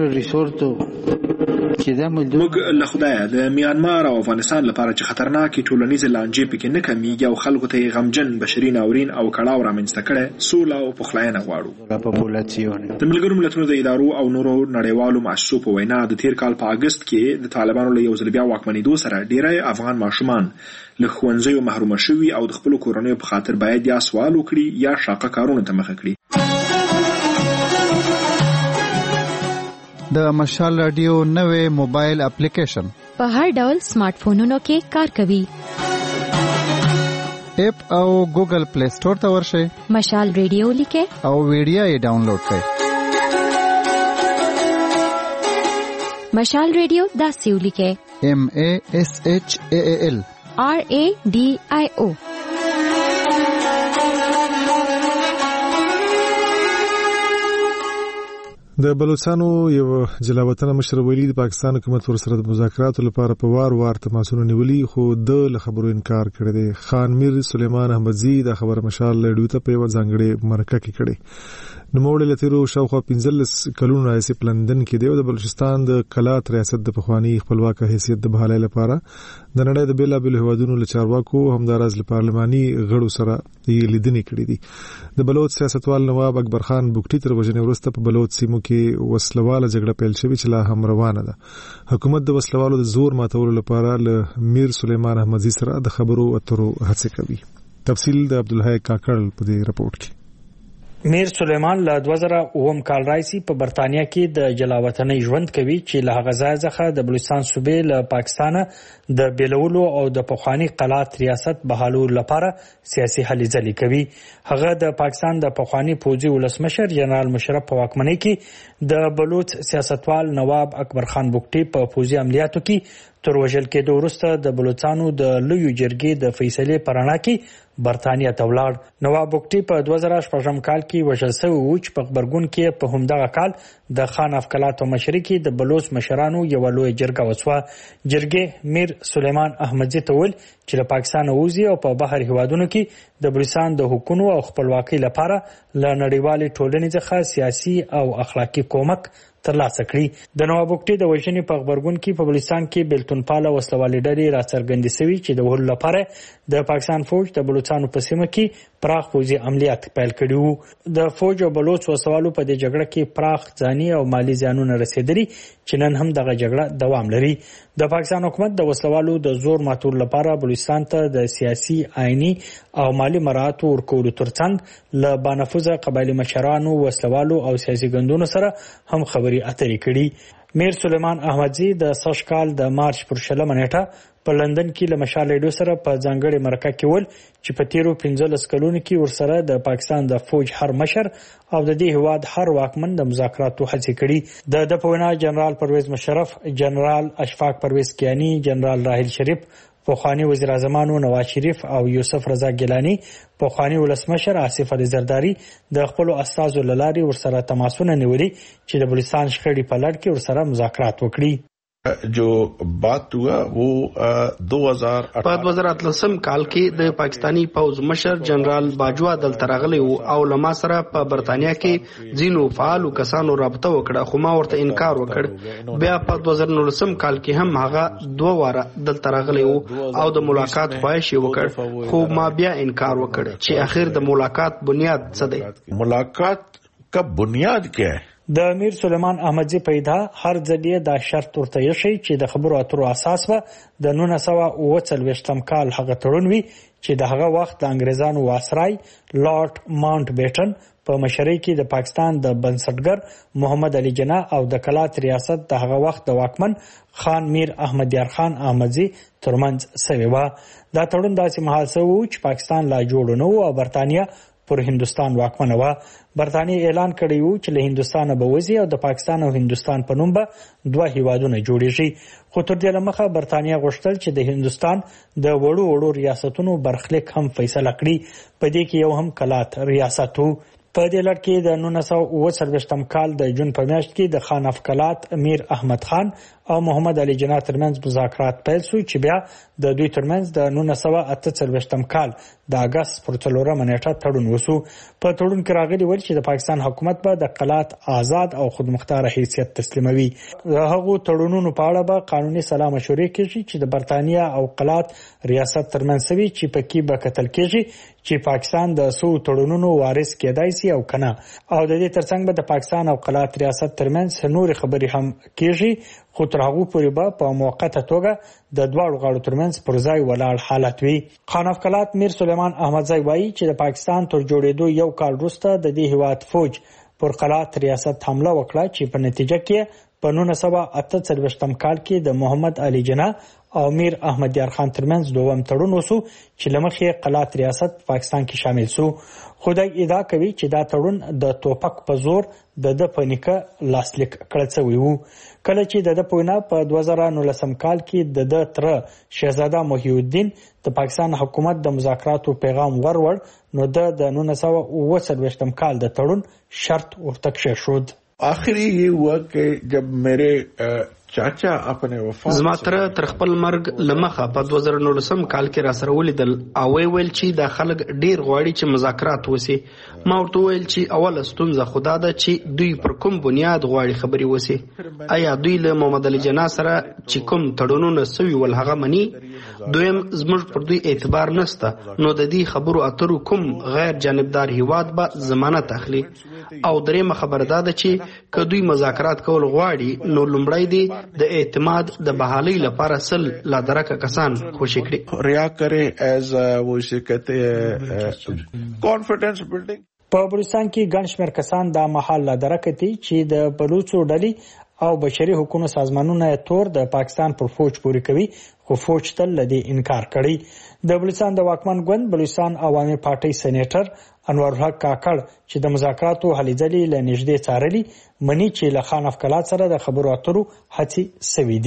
وکړه موږ له خدایه د میانمار او افغانستان لپاره چې خطرناکې ټولنیزې لانجې پکې نه کمیږي او خلکو ته غمجن بشري ناورین او کړاو رامنځته کړي سوله او پخلاینه غواړو د ملګرو ملتونو د ادارو او نورو نړیوالو مؤسسو په وینا د تیر کال په اگست کې د طالبانو له یو ځل بیا واکمنېدو سره ډیری افغان ماشومان له ښوونځیو محروم شوي او د خپلو کورنیو په خاطر باید یا سوال وکړي یا شاقه کارونو ته مخه کړي د مشال رادیو نوې موبایل اپلیکیشن په هر ډول سمارټ فونونو کې کار کوي اپ او ګوګل پلی سٹور ته ورشئ مشال رادیو لیکه او ویډیو یې ډاونلوډ کړئ مشال رادیو داسې ولیکه M A S H A A L R A D I O د بلوچستانو یو جلاوطن مشر ویلي د پاکستان حکومت ورسره د مذاکراتو لپاره په وار وار تماسونه نیولي خو د له خبرو انکار کړی دی خان میر سلیمان احمدزي د خبر مشال لړیو ته په یو ځانګړي مرکه کې کړي نوموړی لتیرو شاوخوا پنځلس کلونو راځي په لندن کې دی او د بلوچستان د کلات ریاست د پخوانی خپلواک حیثیت د بحالۍ لپاره د نړۍ د بیلابیلو هیوادونو له چارواکو همداراز له پارلماني غړو سره یې لیدنې کړې دي د بلوچ سیاستوال نواب اکبر خان بوکټي تر وژنې وروسته په بلوچ سیمو کې وسلواله جګړه پیل شوې چې لا هم روانه ده حکومت د وسلوالو د زور ماتولو لپاره له میر سلیمان احمدزي سره د خبرو اترو هڅه کوي تفصیل د عبدالحی کاکړ په دې راپورټ کې میر سلیمان له دوه زره اووم کال راځي په برتانیا کې د جلاوطنۍ ژوند کوي چې له هغه ځای څخه د بلوچستان صوبې له پاکستان د بیلولو او د پخوانی قلات ریاست بحالولو لپاره سیاسي هلې ځلې کوي هغه د پاکستان د پخوانی پوځي ولسمشر جنرال مشرف په واکمنۍ کې د بلوچ سیاستوال نواب اکبر خان بوکټي په پوځي عملیاتو کې تر وژل کېدو وروسته د بلوچستانو د لویو جرګې د فیصلې پرانا کې برتانیا ته ولاړ. نواب بوګټي په دوه زره شپږم کال کې وژل شوی و چې په خبرګون کې په همدغه کال د خان افکلاتو مشري کې د بلوچ مشرانو یو لوی جرګه وسوه. جرګې میر سلیمان احمدزي ته ویل چې له پاکستان ووځي او په بهر هیوادونو کې د بلوچستان د حقوقو او خپلواکۍ لپاره له نړیوالې ټولنې څخه سیاسي او اخلاقی کومک ترلاسه کړي. د نواب بوګټي د وژنې په خبرګون کې په بلوچستان کې بیلتونپاله وسلوالې ډلې راڅرګندې شوي چې د وهلو لپاره د پاکستان فوج د بلوچستانو په سیمه کې پراخ پوځي عملیات پیل کړي وو. د فوج او بلوچ وسوالو په دې جګړه کې پراخ ځاني او مالی زیانونه رسیدلي چې نن هم دغه جګړه دوام لري. د پاکستان حکومت د وسوالو د زور ماتول لپاره بلوچستان ته د سیاسي آئینی او مالی مراعاتو ورکولو ترڅنګ له بانفوذه قبایلي مشرانو وسلوالو او سیاسي ګوندونو سره هم خبري اترې کړي. میر سلیمان احمدزي د سږ کال د مارچ پر شلمه نیټه په لندن کې له مشال ریډیو سره په ځانګړې مرکه کې ول چې په تیرو پنځلس کلونو کې ورسره د پاکستان د فوج هر مشر او د دې هواد هر واکمن د مذاکراتو هڅې کړي. د د پوینا جنرال پرویز مشرف، جنرال اشفاق پرویز کیانی، جنرال راحیل شریف، پخوانی وزیر اعظمانو نواز شریف او یوسف رضا ګیلانی، پخوانی ولسمشر آصف علي زرداری د خپل استازو لاري ورسره تماسونه نیولي چې د بلوچستان شخړې په لړ کې ورسره مذاکرات وکړي. जो बात हुआ वो दो हजार په دوه زره اتلسم کال کې د پاکستانی پوز مشر جنرال باجوا دلته راغلی او لما سره په برتانیا کې ځینو فعالو کسانو رابطه وکړه خو ما ورته انکار وکړ. بیا په دوه زره نولسم کال کې هم هغه دوه واره دلته راغلی او د ملاقات خواهش وکړ خو ما بیا انکار وکړ چې اخر د ملاقات بنیاد څه دی. ملاقات کا بنیاد کیا ہے؟ د میر سلیمان احمدزي په ادعا هر ځلې دا شرط ورته یشي چې د خبرو اترو اساس به د نولس سوه اوه څلوېښتم کال هغه تړون وي چې د هغه وخت د انګریزانو واسرای لارډ ماونټ بیټن په مشرۍ کې د پاکستان د بنسټګر محمد علي جناح او د کلات ریاست د هغه وخت د واکمن خان میر احمد یار خان احمدزي ترمنځ شوی و. دا تړون داسې مهال شوی و چې پاکستان لا جوړ نه و او برتانیا پر هندستان واکمنه و. برتانیې اعلان کړی و چې له هندستانه به وځي او د پاکستان او هندستان په نوم به دوه هیوادونه جوړیږي. خو تر دې لمخه برتانیې غوښتل چې د هندستان د وړو وړو ریاستونو برخلیک هم فیصله کړي. په دې کې یو هم کلات ریاست و. په دې لړ کې د نولس سوه اوه څلوېښتم کال د جون په میاشت کې د خان افکلات امیر احمد خان او محمد علي جناح ترمنځ مذاکرات پیل شو چې بیا د دوی ترمنځ د نولس سوه اته څلوېښتم کال د اګست پر څلورمه نیټه تړون وشو. په تړون کې راغلي ول چې د پاکستان حکومت به د قلات آزاد او خودمختار حیثیت تسلیموي. د هغو تړونونو په اړه به قانوني سلا مشورې کېږي چې د برتانیا او قلات ریاست ترمنځ سوي چې پکې به کتل کېږي چې پاکستان د سو تړونونو وارث کېدای شي او کنه او د دې ترڅنګ به د پاکستان او قلات ریاست ترمنځ نور خبرې هم کېږي خو تر هغه پورې به په موقته توګه د دواړو غاړو ترمنځ پر ځای ولاړ حالت وي. خان افکلات میر سلیمان احمدزي وایي چې د پاکستان تر جوړېدو یو کال وروسته د دې هیواد فوج پر قلات ریاست حمله وکړه چې په نتیجه کې په نولس سوه اته څلوېښتم کال کې د محمد علي جناح او میر احمد یار خان ترمنځ دوم تړون وشو چې له مخې قلات ریاست پاکستان کې شامل شو. خو دا ادعا کوي چې دا تړون د توپک په زور د د په نیکه لاسلیک کړل شوی وو. کله چې د د په وینا په دوه زره نولسم کال کې د د تر شهزاده محی الدین د پاکستان حکومت د مذاکراتو پیغام ورور نو د نولس سوه اوه څلوېښتم کال د تړون شرط ورته کښې شود. आखिरी ये हुआ कि जब मेरे चाचा अपने वफات زما تر تر خپل مرګ لمخه په دوه زره نولسم کال کې را سره ولیدل او ویل چې د خلک ډیر غواړي چې مذاکرات وسی. ما ورته ویل چې اوله ستونزه خدا ده چې دوی پر کوم بنیاد غواړي خبري وسی. آیا دوی له محمد علي جناح سره چې کوم تړونونه سوي ول هغه مني؟ دویم زموږ پر دوی اعتبار نشته نو د دې خبرو اترو کوم غیر جانبدار هیواد به ضمانت اخلي. او دریمه خبره ده چې که دوی مذاکرات کول غواړي نو لومړی دی د اعتماد د بحالۍ لپاره سل لا درکه کسان خوشی کړي ریا کرے ایز وہ اسے کہتے ہیں کانفیډنس بلډینګ. په بلوچستان کې ګڼ شمېر کسان دا مهال لا درکه دي چې د بلوچو ډلې او بشري حقوقو سازمانونه تور د پاکستان پر فوج پوري کوي خو فوج تل لدی انکار کړی. د بلوچستان د واکمن ګوند بلوچستان عوامي پارټي سېنیټر انور الحق کاکړ چې د مذاکراتو هلې ځلې له نږدې څارلي مني چې له خان افکلات سره د خبرو اترو هڅې سوي دي.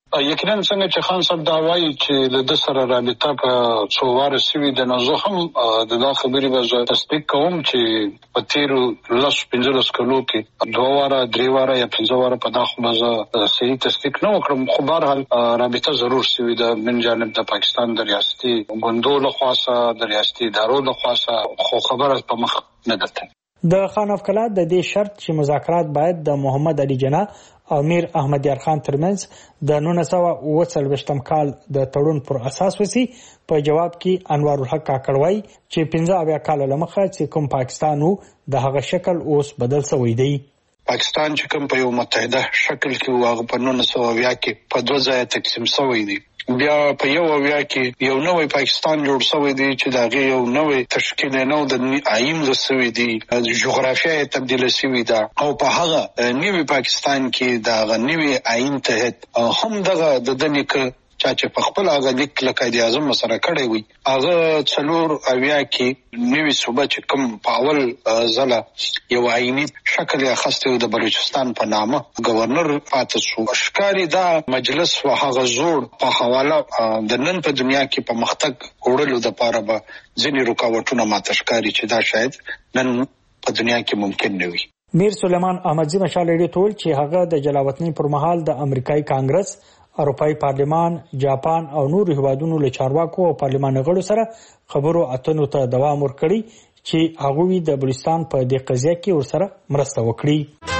یقینا څنګه چې خان صاحب دا وایي چې د سره رابطه په څو واره سوي د نزو هم د دا خبرې به زه تصدیق کوم چې په تیرو لس پنځلس کلو کې دوه واره درې واره یا پنځه واره په دا خو به زه صحیح تصدیق نه وکړم، خو بهرحال رابطه ضرور سوي ده من جانب د پاکستان د ریاستي ګوندو لخوا څخه د ریاستي ادارو لخوا څخه، خو خبره په مخ نه ده. د خان افکلا د دې شرط چې مذاکرات باید د محمد علي جناح او میر احمد یار خان ترمنځ د نولس سوه اوه څلوېښتم کال د تړون پر اساس وسی، په جواب کې انوار الحق کاکړ وایي چې پنځه اویا کاله لمخه چې کوم پاکستان وو د هغه شکل اوس بدل شوی دی. پاکستان چې کوم په یو متحده شکل کې و هغه په نولس سوه اویا کې په دوه ځایه تقسیم شوی دی. بیا په یو اویا کې یو نوی پاکستان جوړ شوی دی چې دا غي یو نوی تشکیل نو د آئین زسوي دی، جغرافیه تبدیل شوی ده او په هغه نوی پاکستان کې دا غنوي آئین ته هم دغه د دنیک چا چې په خپل هغه لیک له قائد اعظم سره کړی وي، هغه څلور اویا کې نوی صوبه چې کوم په اول ځله یو آئینی شکل یې اخیستی د بلوچستان په نامه گورنر پاتې شو. ښکاري دا مجلس و هغه زوړ په حواله د نن په دنیا کې په مختګ وړلو دپاره به ځینې رکاوټونه ماته ښکاري چې دا شاید نن په دنیا کې ممکن نه وي. میر سلیمان احمدزي مشال ریډیو ټول چې هغه د جلاوطنۍ پر مهال د امریکایي کانګرس، اروپایي پارلمان، جاپان او نورو هیوادونو له چارواکو او پارلمان غړو سره خبرو اترو ته دوام ورکړي چې هغوی د بلوچستان په دې قضیه کې ورسره مرسته وکړي.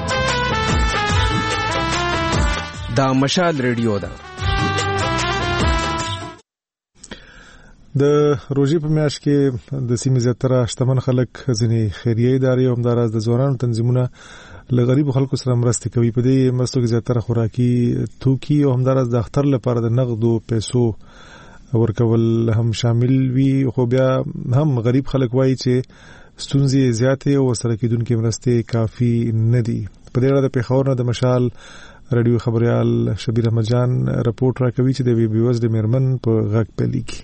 دا مشال ریډیو ده. د روزي په میاشت کې د سیمې زیاتره شتمن خلک ځینې خیریه ادارې او همداراز د ځوانانو تنظیمونه له غریبو خلکو سره مرسته کوي. په دې مرستو کې زیاتره خوراکي توکي او همداراز د اختر لپاره د نغدو پیسو ورکول هم شامل وي، خو بیا هم غریب خلک وایي چې ستونزې زیاتې او سره کېدونکې مرستې کافي نه دي. په دې اړه د پیښور نه د مشال رادیو خبريال شبیر احمد جان رپورټ راکوي چې د وی بیوز د میرمن په غږ پلیږي.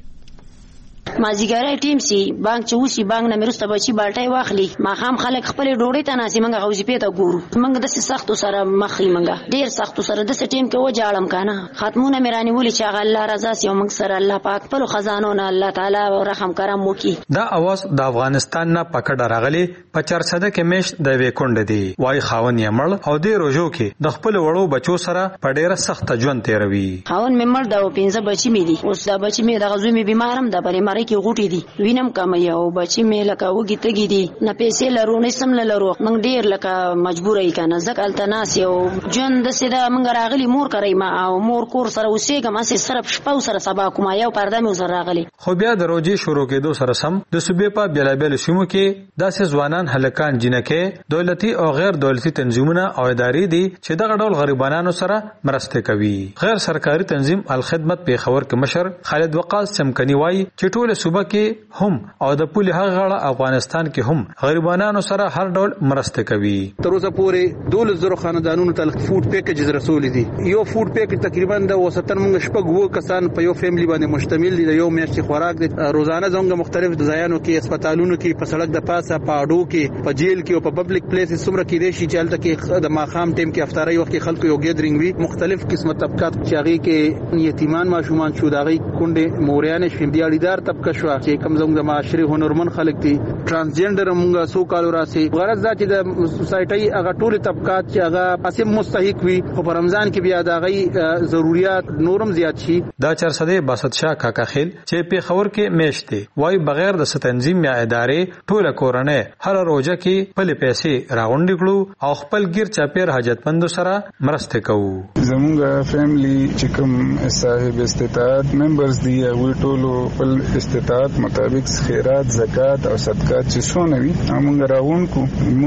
مازیګری ټیم سي بانک چوسی بانک نه مرسته بچي بالټي واخلي، ما خام خلک خپل ډوړې ته ناسي منګه غوځي پته ګورو، منګه د سختو سره مخې منګه ډیر سختو سره د ټیم کې و جاړم کنه ختمونه میرانی ولي چې الله رضا سي او منګ سره الله پاک په خزانو نه الله تعالی رحم کرم وکي. دا اواز د افغانستان نه پکړه راغلي په چارسده کې مش د وکوند دی وای خاون یمړ او د روزو کې د خپل وړو بچو سره په ډیره سخت ژوند تیروي. خاون ممړ دا پنځه بچی مې دي، اوس دا بچی مې د غزو مې بیمارم د پرې مری کې غوټي دي، وینم کم یو بچی مې لکه وګی تګی دي، نه پیسې لرو نه سم لرو، موږ ډیر لکه مجبور ای کنه ځکه التناس یو جون د سیده موږ راغلی مور کوي ما او مور کور سره اوسېګم اسې صرف شپه سره سبا کوم یو پرده مې سره راغلی. خو بیا د روزي شروع کېدو سره سم د صوبې په بیلابل سیمو کې داسې ځوانان هلکان جنکه دولتي او غیر دولتي تنظیمونه او ادارې دي چې دغه ډول غریبانو سره مرسته کوي. غیر سرکاري تنظیم الخدمت پیښور کې مشر خالد وقاص چمکني وایي چې ټول صوبه کې هم او د پولي هغه غاړه افغانستان کې هم غریبانو سره هر ډول مرسته کوي. تر اوسه پورې دولس زره خاندانونو ته فود پیکیج رسول دي. یو فود پیکیج تقریبا د وسطن موږ شپږ وو کسان په یو فیملی باندې مشتمل دي. یو میاشتې خوراک دي، روزانه زموږ مختلف ځایانو کې هسپتالونو کې په سړک د پاسه په اډو کې په جیل کې او په پبلک پلیسز څومره کې دي چې الته کې د ماخام ټیم کې افطاری وخت کې خلکو یو ګیدرینګ وي، مختلف قسمه طبقات چې هغه کې یتیمان ماشومان شو، دغه کونډه موريان شوم، دیالیدار طبقه شو چې کم زموږ د معاشري هنرمن خلک دي، ترانسجنډر موږ سو کالو راسي. غرض دا چې د سوسایټي هغه ټول طبقات چې هغه اسیم مستحق وي، خو په رمضان کې بیا د غي ضرورت نورم زیات شي. دا چرسده باسط شاه کاکا خیل چې پیښور کې میشته وای بغیر د تنظیم یا ادارې ټوله کورنۍ هر روزه کې پلي پیسې راغونډې کړو او خپل ګیر چاپیر حاجتمند سره مرسته کوو. زموږ فیملی چې کوم صاحب استطاعت ممبرز دي هغه ټول خپل استطاعت مطابق خیرات، زکات او صدقات چې څونه وي موږ راغونډو.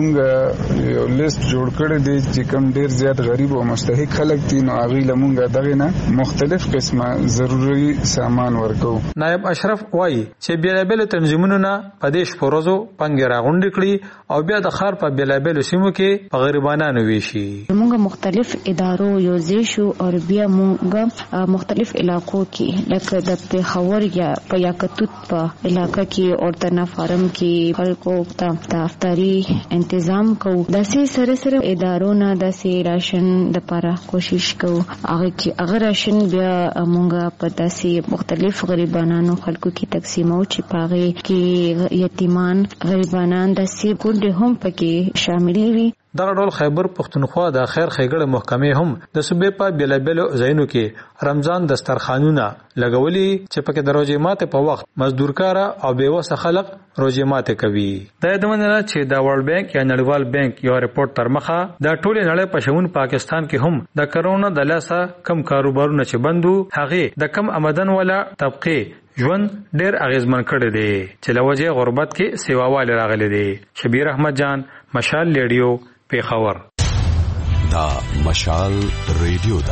موږ یو لیست جوړ کړی دی چې کوم ډیر زیات غریب او مستحق خلک دي، نو هغه لمونږ دغه نه مختلف قسمه ضروري سامان ورکو. نائب اشرف وایي چې بیلابل تنظیمونو نه پدیش پروزو پنګ راغونډ کړي او بیا د خار په بیلابل سیمو کې غریبانو ویشي. موږ مونږ مختلف ادارو یو ځای شو او بیا مونږ مختلف علاقو کې لکه د پیښور یا په یاکتوت په علاقہ کې او تنا فارم کې خلکو ته افطاری تنظیم کو داسې سره سره ادارو نه داسې راشن د لپاره کوشش کو هغه کې اگر راشن بیا مونږ په داسې مختلف غریبانو خلکو کې تقسیمو چې پاغه کې یتیمان غریبانان داسې ګوند هم پکې شامل وي. دغه ډول خیبر پښتونخوا د خیر ښېګړې محکمې هم د صوبې په بیلابیلو ځایونو کې رمضان دسترخوانونه لګولي چې پکې د روژې ماتې په وخت مزدورکاره او بېوسه خلک روژې ماتې کوي. دا یادونه ده چې د ورلد بانک یا نړیوال بانک یو رپورټ تر مخه د ټولې نړۍ په شمول پاکستان کې هم د کرونا د لاسه کم کاروبارونه چې بندو هغې د کم آمدن والا طبقې ژوند ډېر اغیزمن کړی دی چې له وجې غربت کې سیواوالی راغلی دی. شبیر احمد جان، مشال ریډیو، پیښور. دا مشال ریډیو دا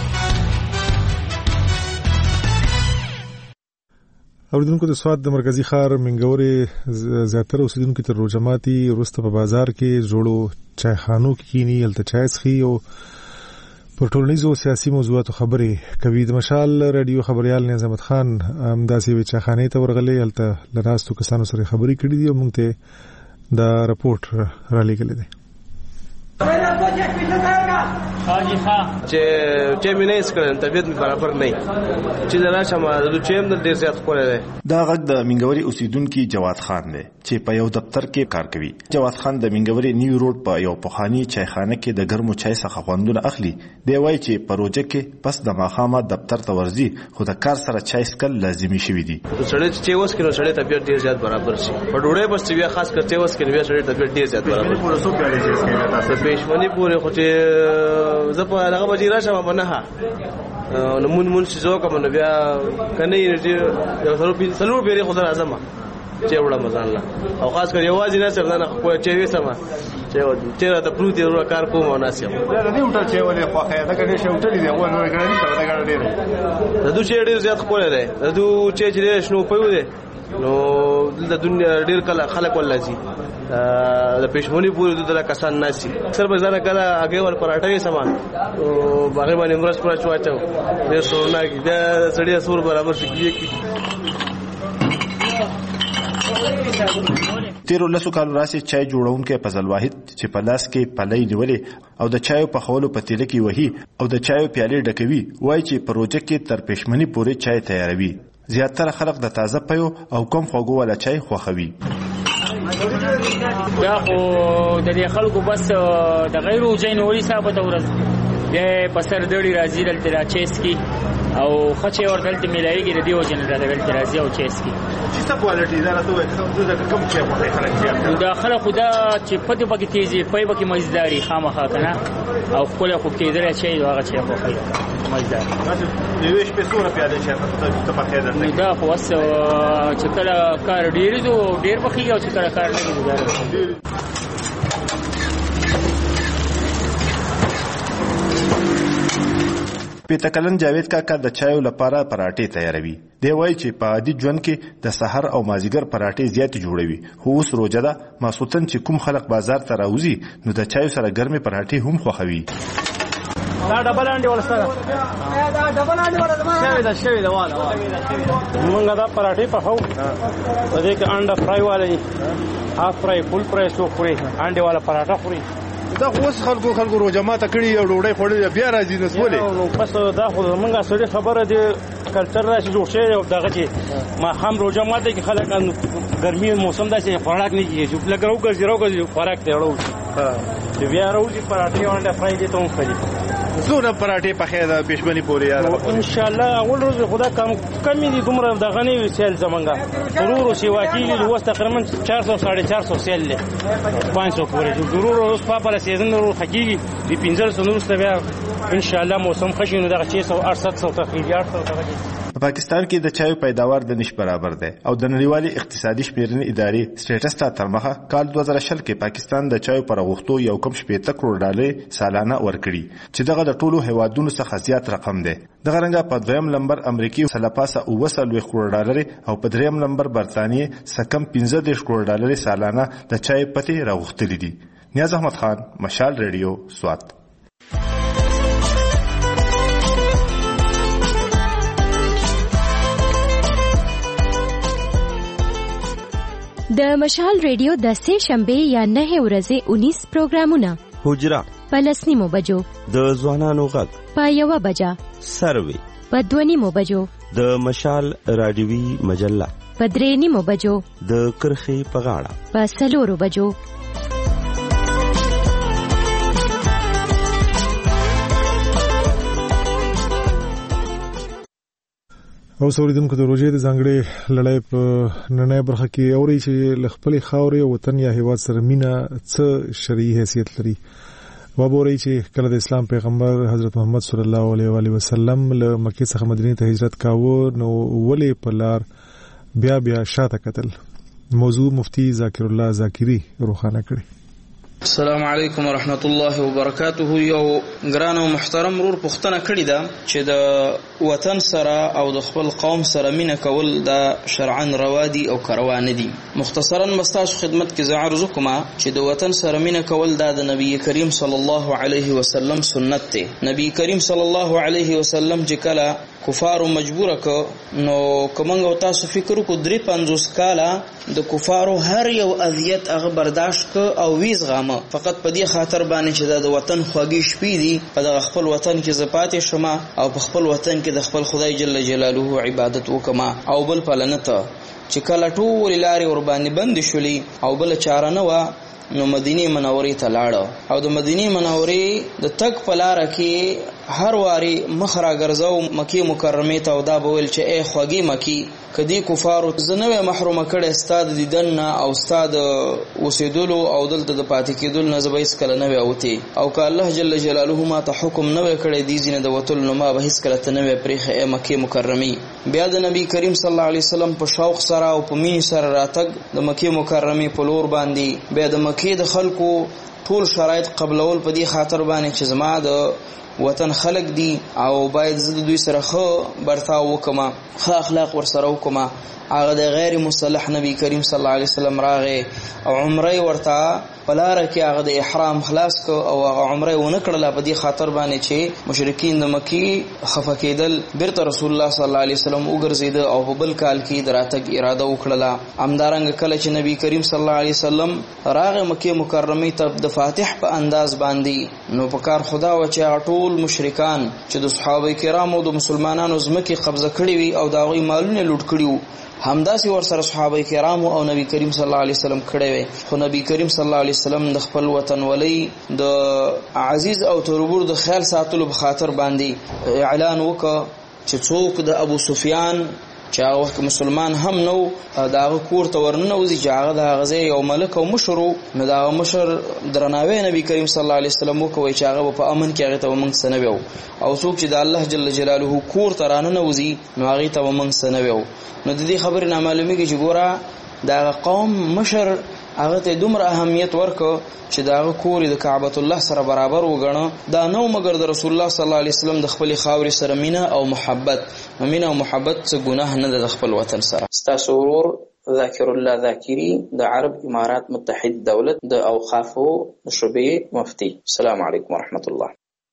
اوریدونکو د سواد د مرکزی ښار منګورې زیاتره اوسیدونکو تر روژه ماتي وروسته په بازار کې جوړو چایخانو کې کینی هلته چای څښي او پر ټولنیزو سیاسي موضوعاتو خبرې کوي. د مشال ریډیو خبريال نظام احمد خان همداسې یوې چایخانې ته ورغلی، هلته له ناستو کسانو سره خبرې کړې دي او موږ ته دا رپورټ رالیږلی دی. چې چې مې نه اسکرن طبيعت مې برابر نه چې دا شمه د چیم د ډیر زیات خوري دی. دا غږ د منګوري اوسیدونکو جواد خان دی چې په یو دفتر کې کار کوي. جواد خان د منګوري نیو روډ په یو پخوانی چایخانه کې د ګرمو چای څخه خوندونه اخلي. دی وایي چې پروژه کې پس د ماخامه دفتر ته ورځي خو د کار سره چای سکل لازمي شوی دی. سړی چې وس کینو سړی طبيعت ډیر زیات برابر شي په ډوړې بس بیا خاص کر چې وس کینو سړی طبيعت ډیر زیات برابر شي. څو پیاړي چې تاسو پېښمنی پورې خو چې زپه هغه بجې راشه ما نه نو مون مون شي زو کوم نو بیا کنه یې یو سلو پین سلو بیره خدای اعظم چې وړه مزان لا او خاص کر یوازې نه سره نه خو چې وې سم چې چې دا پروت یو کار کوم او ناسم دا نه وټل چې ولې خو خیر دا کنه چې وټل دی او نو ګرانی سره دا ګر ډیر دا دوی چې ډیر زیات خپل دی دا دوی چې چې شنو پيو دی نو د دنیا ډیر کله خلک ولاسي د پښمونی پورې د کسان ناسي اکثر به ځنه کله هغه ور پراټوي سامان او هغه باندې مرز پر چواچو د سورنا کې د سړیا سور برابر شي کی تیرو لسو کالو راسي چای جوړونکو فضل واحد چې په لاس کې پلې نیولې او د چایو په خولو په تیله کې وਹੀ او د چایو پیالې ډکوي وایي چې پروژه کې تر پښمنی پورې چای تیاروي. زیاتره خلک د تازه پيو او کم خوږو ولا چای خوښوي. دا خو د دې خلکو بس د غیرو جنوري ثابت ورځ د پسر دړي راځي دلته را چیسکی او خچې ورته ملایږي د دیو جن دلته راځي او چیسکی چې څه کوالټي دا راته د کوم چای په خلک دا خلک خدا چې پدې پکې تیزي پي پکې مزداري خامخا کنه او خپل خو کې درې چای هغه چای په خلک مزدار یوه شپه سوره پیاده چې ته په خیر درته دا خو وس چې کله کار ډیر دو ډیر بخي او چې کله کار نه دی. پیته کلن جاوید کاکا د چایو لپاره پراټې تیاروي. دی وایي چې په عادي ژوند کې د سحر او مازیګر پراټې زیات جوړوي خو اوس روژه ده ماسوتن چې کوم خلک بازار ته راوځي نو د چایو سره ګرمې پراټې هم خوښوي. دا ډبل انډي ولا سره دا ډبل انډي ولا شوی دا شوی دا والا موږ دا پراټې په هو په دې کې انډا فرای والا دي هاف فرای فول فرای سو فرای انډي والا پراټه خوري. دا اوس خلکو خلکو روزه ماته کړی او ډوډۍ خوړلې بیا راځي نو سولې نو پس دا خو موږ سړي خبره دي کلچر راشي جوړ شي او دغه چې ما هم روزه ماته کې خلک ګرمي موسم دا چې خوراک نه کیږي چې لګراو ګرځي راو ګرځي خوراک ته اړو چې بیا راوځي پراټې باندې فرای دي ته هم خري زونه پراټې په خیر د پښمنی پورې یاد ان شاء الله اول روز خدا کم کمی دي دومره د غنی سیل زمونږه ضرور شي واقعي لوس تقریبا چار سو ساڑھے چار سو سیل له پانچ سو پورې ضرور اوس په بل سیزن ضرور حقيقي د پنځه سو نور ستبیا ان شاء الله موسم خشینو دغه شي سو اړسټ سو تقریبا اړسټ سو دغه په پاکستان کې د چایو پیداوار د نش برابر دی او د نړیوالې اقتصادي شمیرنې ادارې سټیټس ته تر مخه کال دوه زره شل کې پاکستان د چایو پر غوښتو یو کم شپږ کروڑ ډالر سالانه ورکړي چې دغه د ټولو هیوادونو څخه زیات رقم دی. دغه رنګه په دویم نمبر امریکای سلپاسه اوه سلوي کروڑ ډالر او په دریم نمبر برتانیې سکم پنځه دېرش کروڑ ډالر سالانه د چای پته راغښتلې دي. نیاز احمد خان، مشال ریډیو، سوات. د مشال ریډیو د سه شنبه یا نه ورځې اونیس پروګرامونه حجره پلسنیمو بجو د ځوانانو غږ په یو بجا سروي په دونیمو بجو د مشال رادیوي مجله په درېنیمو بجو د کرخي په غاړه په سلورو بجو او سوریدونکو د روزې د ځانګړي لړۍ په نننۍ برخه کې اوري چې لخپل خاورې وطن یا هیواد سره مینا څه شرعي حیثیت لري. وابوري چې کله د اسلام پیغمبر حضرت محمد صلی الله علیه و علیه وسلم له مکه څخه مدینه ته هجرت کاوه نو ولې په لار بیا بیا شاته کتل. موضوع مفتی ذاکر الله ذاکری روخانه کړي. السلام علیکم ورحمت الله وبرکاته. یو ګران او محترم رور پښتنه کړی دا چې د وطن سره او د خپل قوم سره مینه کول دا شرعاً روا دي او کروانه دي. مختصرا مستاسو خدمت کې زه عرض کوم چې د وطن سره مینه کول دا د نبی کریم صلی الله علیه وسلم سنت دی. نبی کریم صلی الله علیه وسلم چې کله کفارو مجبور ک نو کومنګ او تاسو فکر کو درې پنځوس کاله د کفارو هر یو اذیت هغه برداشت ک او ویز غامه فقط په دې خاطر باندې چې د وطن خوږی شپې دي په دغه خپل وطن کې زپات شمه او په خپل وطن کې د خپل خدای جل جلاله عبادت وکما او بل پلنته چې کله ټول لارې ور باندې بند شولې او بل چاره نه و نو مدینه منورې ته لاړ او د مدینه منورې د تک په لار کې هر واري مخرا ګرځاو مکی مکرمه ته او دا بول چې اے خوږی مکی کدی کفارو زنوې محروم کړي استاد دیدن او استاد وسیدلو او دلته د پاتې کېدل نه زبېس کله نه وي او که الله جل جلاله ما ته حکم نه کړي دي زینه د وتل نو ما به هیڅ کله ته نه پرېخه اے مکی مکرمه. بیا د نبی کریم صلی الله علیه وسلم په شوق سره او په مين سره راتګ د مکی مکرمه په لور باندې بیا د مکی د خلکو ټول شرایط قبلول په دې خاطر باندې چې زما د وطن خلق دي او باید زه دوی سره خو برتاو وکما خو اخلاق ور سره وکما. هغه د غیر مصالح نبی کریم صلی الله علیه وسلم راغې او عمره ورته پلار کې هغه د احرام خلاص کو او هغه عمره ونه کړله په دې خاطر باندې چې مشرکین د مکی خفه کېدل بیرته رسول الله صلی الله علیه وسلم وګرځید او په بل کال کې دراتګ اراده وکړه. همدارنګه کله چې نبی کریم صلی الله علیه وسلم راغې مکی مکرمه ته د فاتح په انداز باندې نو په کار خدا و چې ټول مشرکان چې د صحابه کرامو د مسلمانانو زمکه قبضه کړې وي او دا غوي مالونه لوټ کړیو همداسي ور سره صحابه کرامو او نبی کریم صلی الله علیه وسلم کړي وي. خو نبی کریم صلی الله علیه وسلم د خپل وطن ولی د عزیز او تربور د خیال ساتلو په خاطر باندې اعلان وکړ چې څوک د ابو سفیان چې هغه وخت مسلمان هم نو داغه کور ته ورننوځي چې هغه د غزه یو ملک او مشرو نو دا مشر درناوی نبی کریم صلی الله علیه وسلم وکوي چې هغه په امن کې هغه ته موږ سنوي او څوک چې د الله جل جلاله کور ته راننوځي نو هغه ته موږ سنوي. نو د دې خبرې نه معلومیږي چې ګوره دا قوم مشر هغه ته دومره اهمیت ورکو چې دا کور د کعبۃ الله سره برابر وګڼه دا نو مگر د رسول الله صلی الله علیه وسلم د خپل خاورې سره مینه او محبت مینه او محبت څه ګناه نه د خپل وطن سره. ستاسو ورور ذاکر الله ذاکری د عرب امارات متحد دولت د اوقافو شعبې مفتی. السلام علیکم ورحمت الله.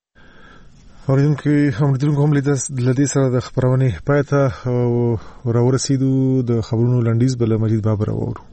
اوریدونکو همدلته هم لدې سره د خبرونه پاتې او راورسېدو د خبرونو لنډیز بل مجید بابر اورو.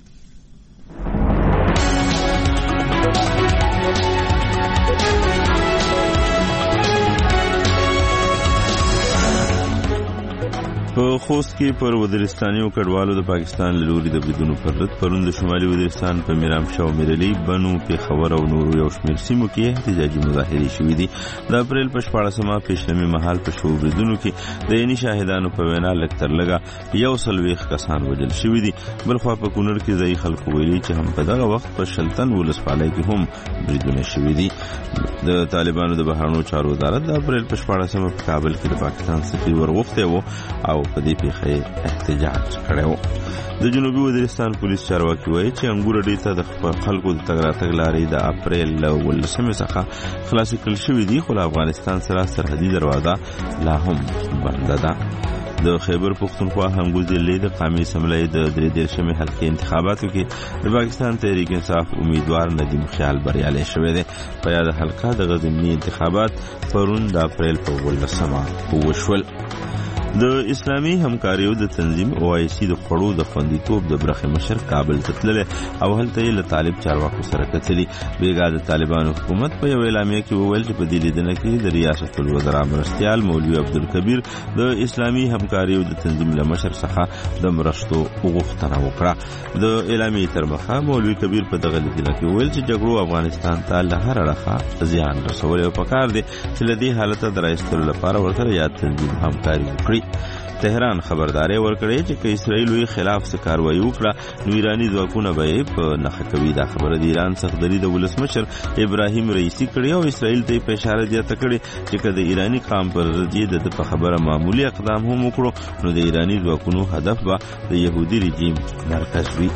په خوست کې پر وزیرستاني کډوالو د پاکستان لوري د بریدونو پر ضد پرون د شمالي وزیرستان په میرامشاه او میرلی بنو پیښور او نورو یو شمېر سیمو کې احتجاجي مظاهرې شوې دي. د اپریل په شپاړسمه پېشلمي مهال په شوو بریدونو کې د عیني شاهدانو په وینا لږ تر لږه یو څلوېښت کسان وژل شوي دي. بلخوا په کونړ کې ځایي خلکو ویلي چې هم په دغه وخت په شلتن ولسوالۍ کې هم بریدونه شوي دي. د طالبانو د بهرنیو چارو وزارت د اپریل په شپاړسمه په کابل کې د پاکستان سفیر ورغوښتی و او په دې پیښه احتجاج کړو. د جنوبي وزیرستان پولیس چارواکي وایي چې انګور اډې ته د خلکو د تګ راتګ لارې د اپریل له ولسمې څخه خلاصې کړل شوي دي خو له افغانستان سره سرحدي دروازه لا هم بنده ده. د خیبر پختونخوا هنګو ضلع د قومي اسمبلی د درې دیرشمې حلقې انتخاباتو کې د پاکستان تحریک انصاف امیدوار ندیم خیال بریالی شوی دی. په یاد حلقه د غزنی انتخابات پرون د اپریل په ولسمه وشول. د اسلامي همکاریو د تنظیم او آی سی د خړو د خوندیتوب د برخه مشر کابل ته تللی او هلته یې له طالب چارواکو سره کتلي. بیګا د طالبانو حکومت په یو اعلامیه کې وویل چې په دې لیدنه کې د ریاست الوزرا مرستیال مولوي عبدالکبیر د اسلامي همکاریو د تنظیم له مشر څخه د مرستو غوښتنه وکړه. د اعلامیې تر مخه مولوي کبیر په دغه لیدنه کې وویل چې جګړو افغانستان ته له هر اړخه زیان رسولی او پکار دی چې له دې حالته د رایستلو لپاره ورسره یاد تنظیم همکاري وکړي. تهران خبرداري ورکړې چې که اسرائیل وی خلاف څه کاروایی وکړه نو ایرانی ځواکونه به یې په نښه کوي. دا خبره د ایران سختدري د ولسمشر ابراهیم رئیسی کړې او اسرائیل ته په اشاره زیاته کړې چې که د ایرانی قام پر ضد د په خبره معمولی اقدام هم وکړو نو د ایرانی ځواکونو هدف به د يهودي رژیم مرکز وي.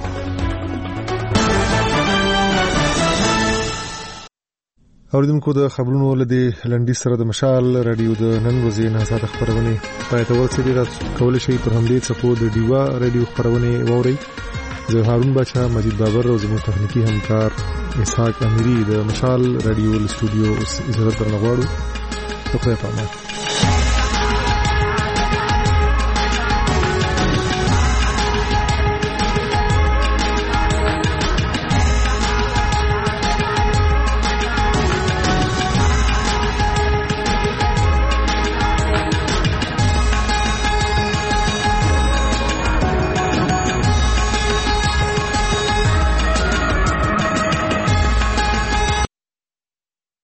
اوریدونکو د خبرونو لدی لنډی سره د مشال رادیو د نن ورځې نه ساده خبرونه پای ته ورسېدي. تاسو کولای شئ پر همدې څپو د ډیوا رادیو خبرونه واورئ. زه هارون بچا مجید بابر او زموږ تخنیکی همکار اسحاق امیری د مشال رادیو استودیو اجازه درنه غواړو. په خیر پامه.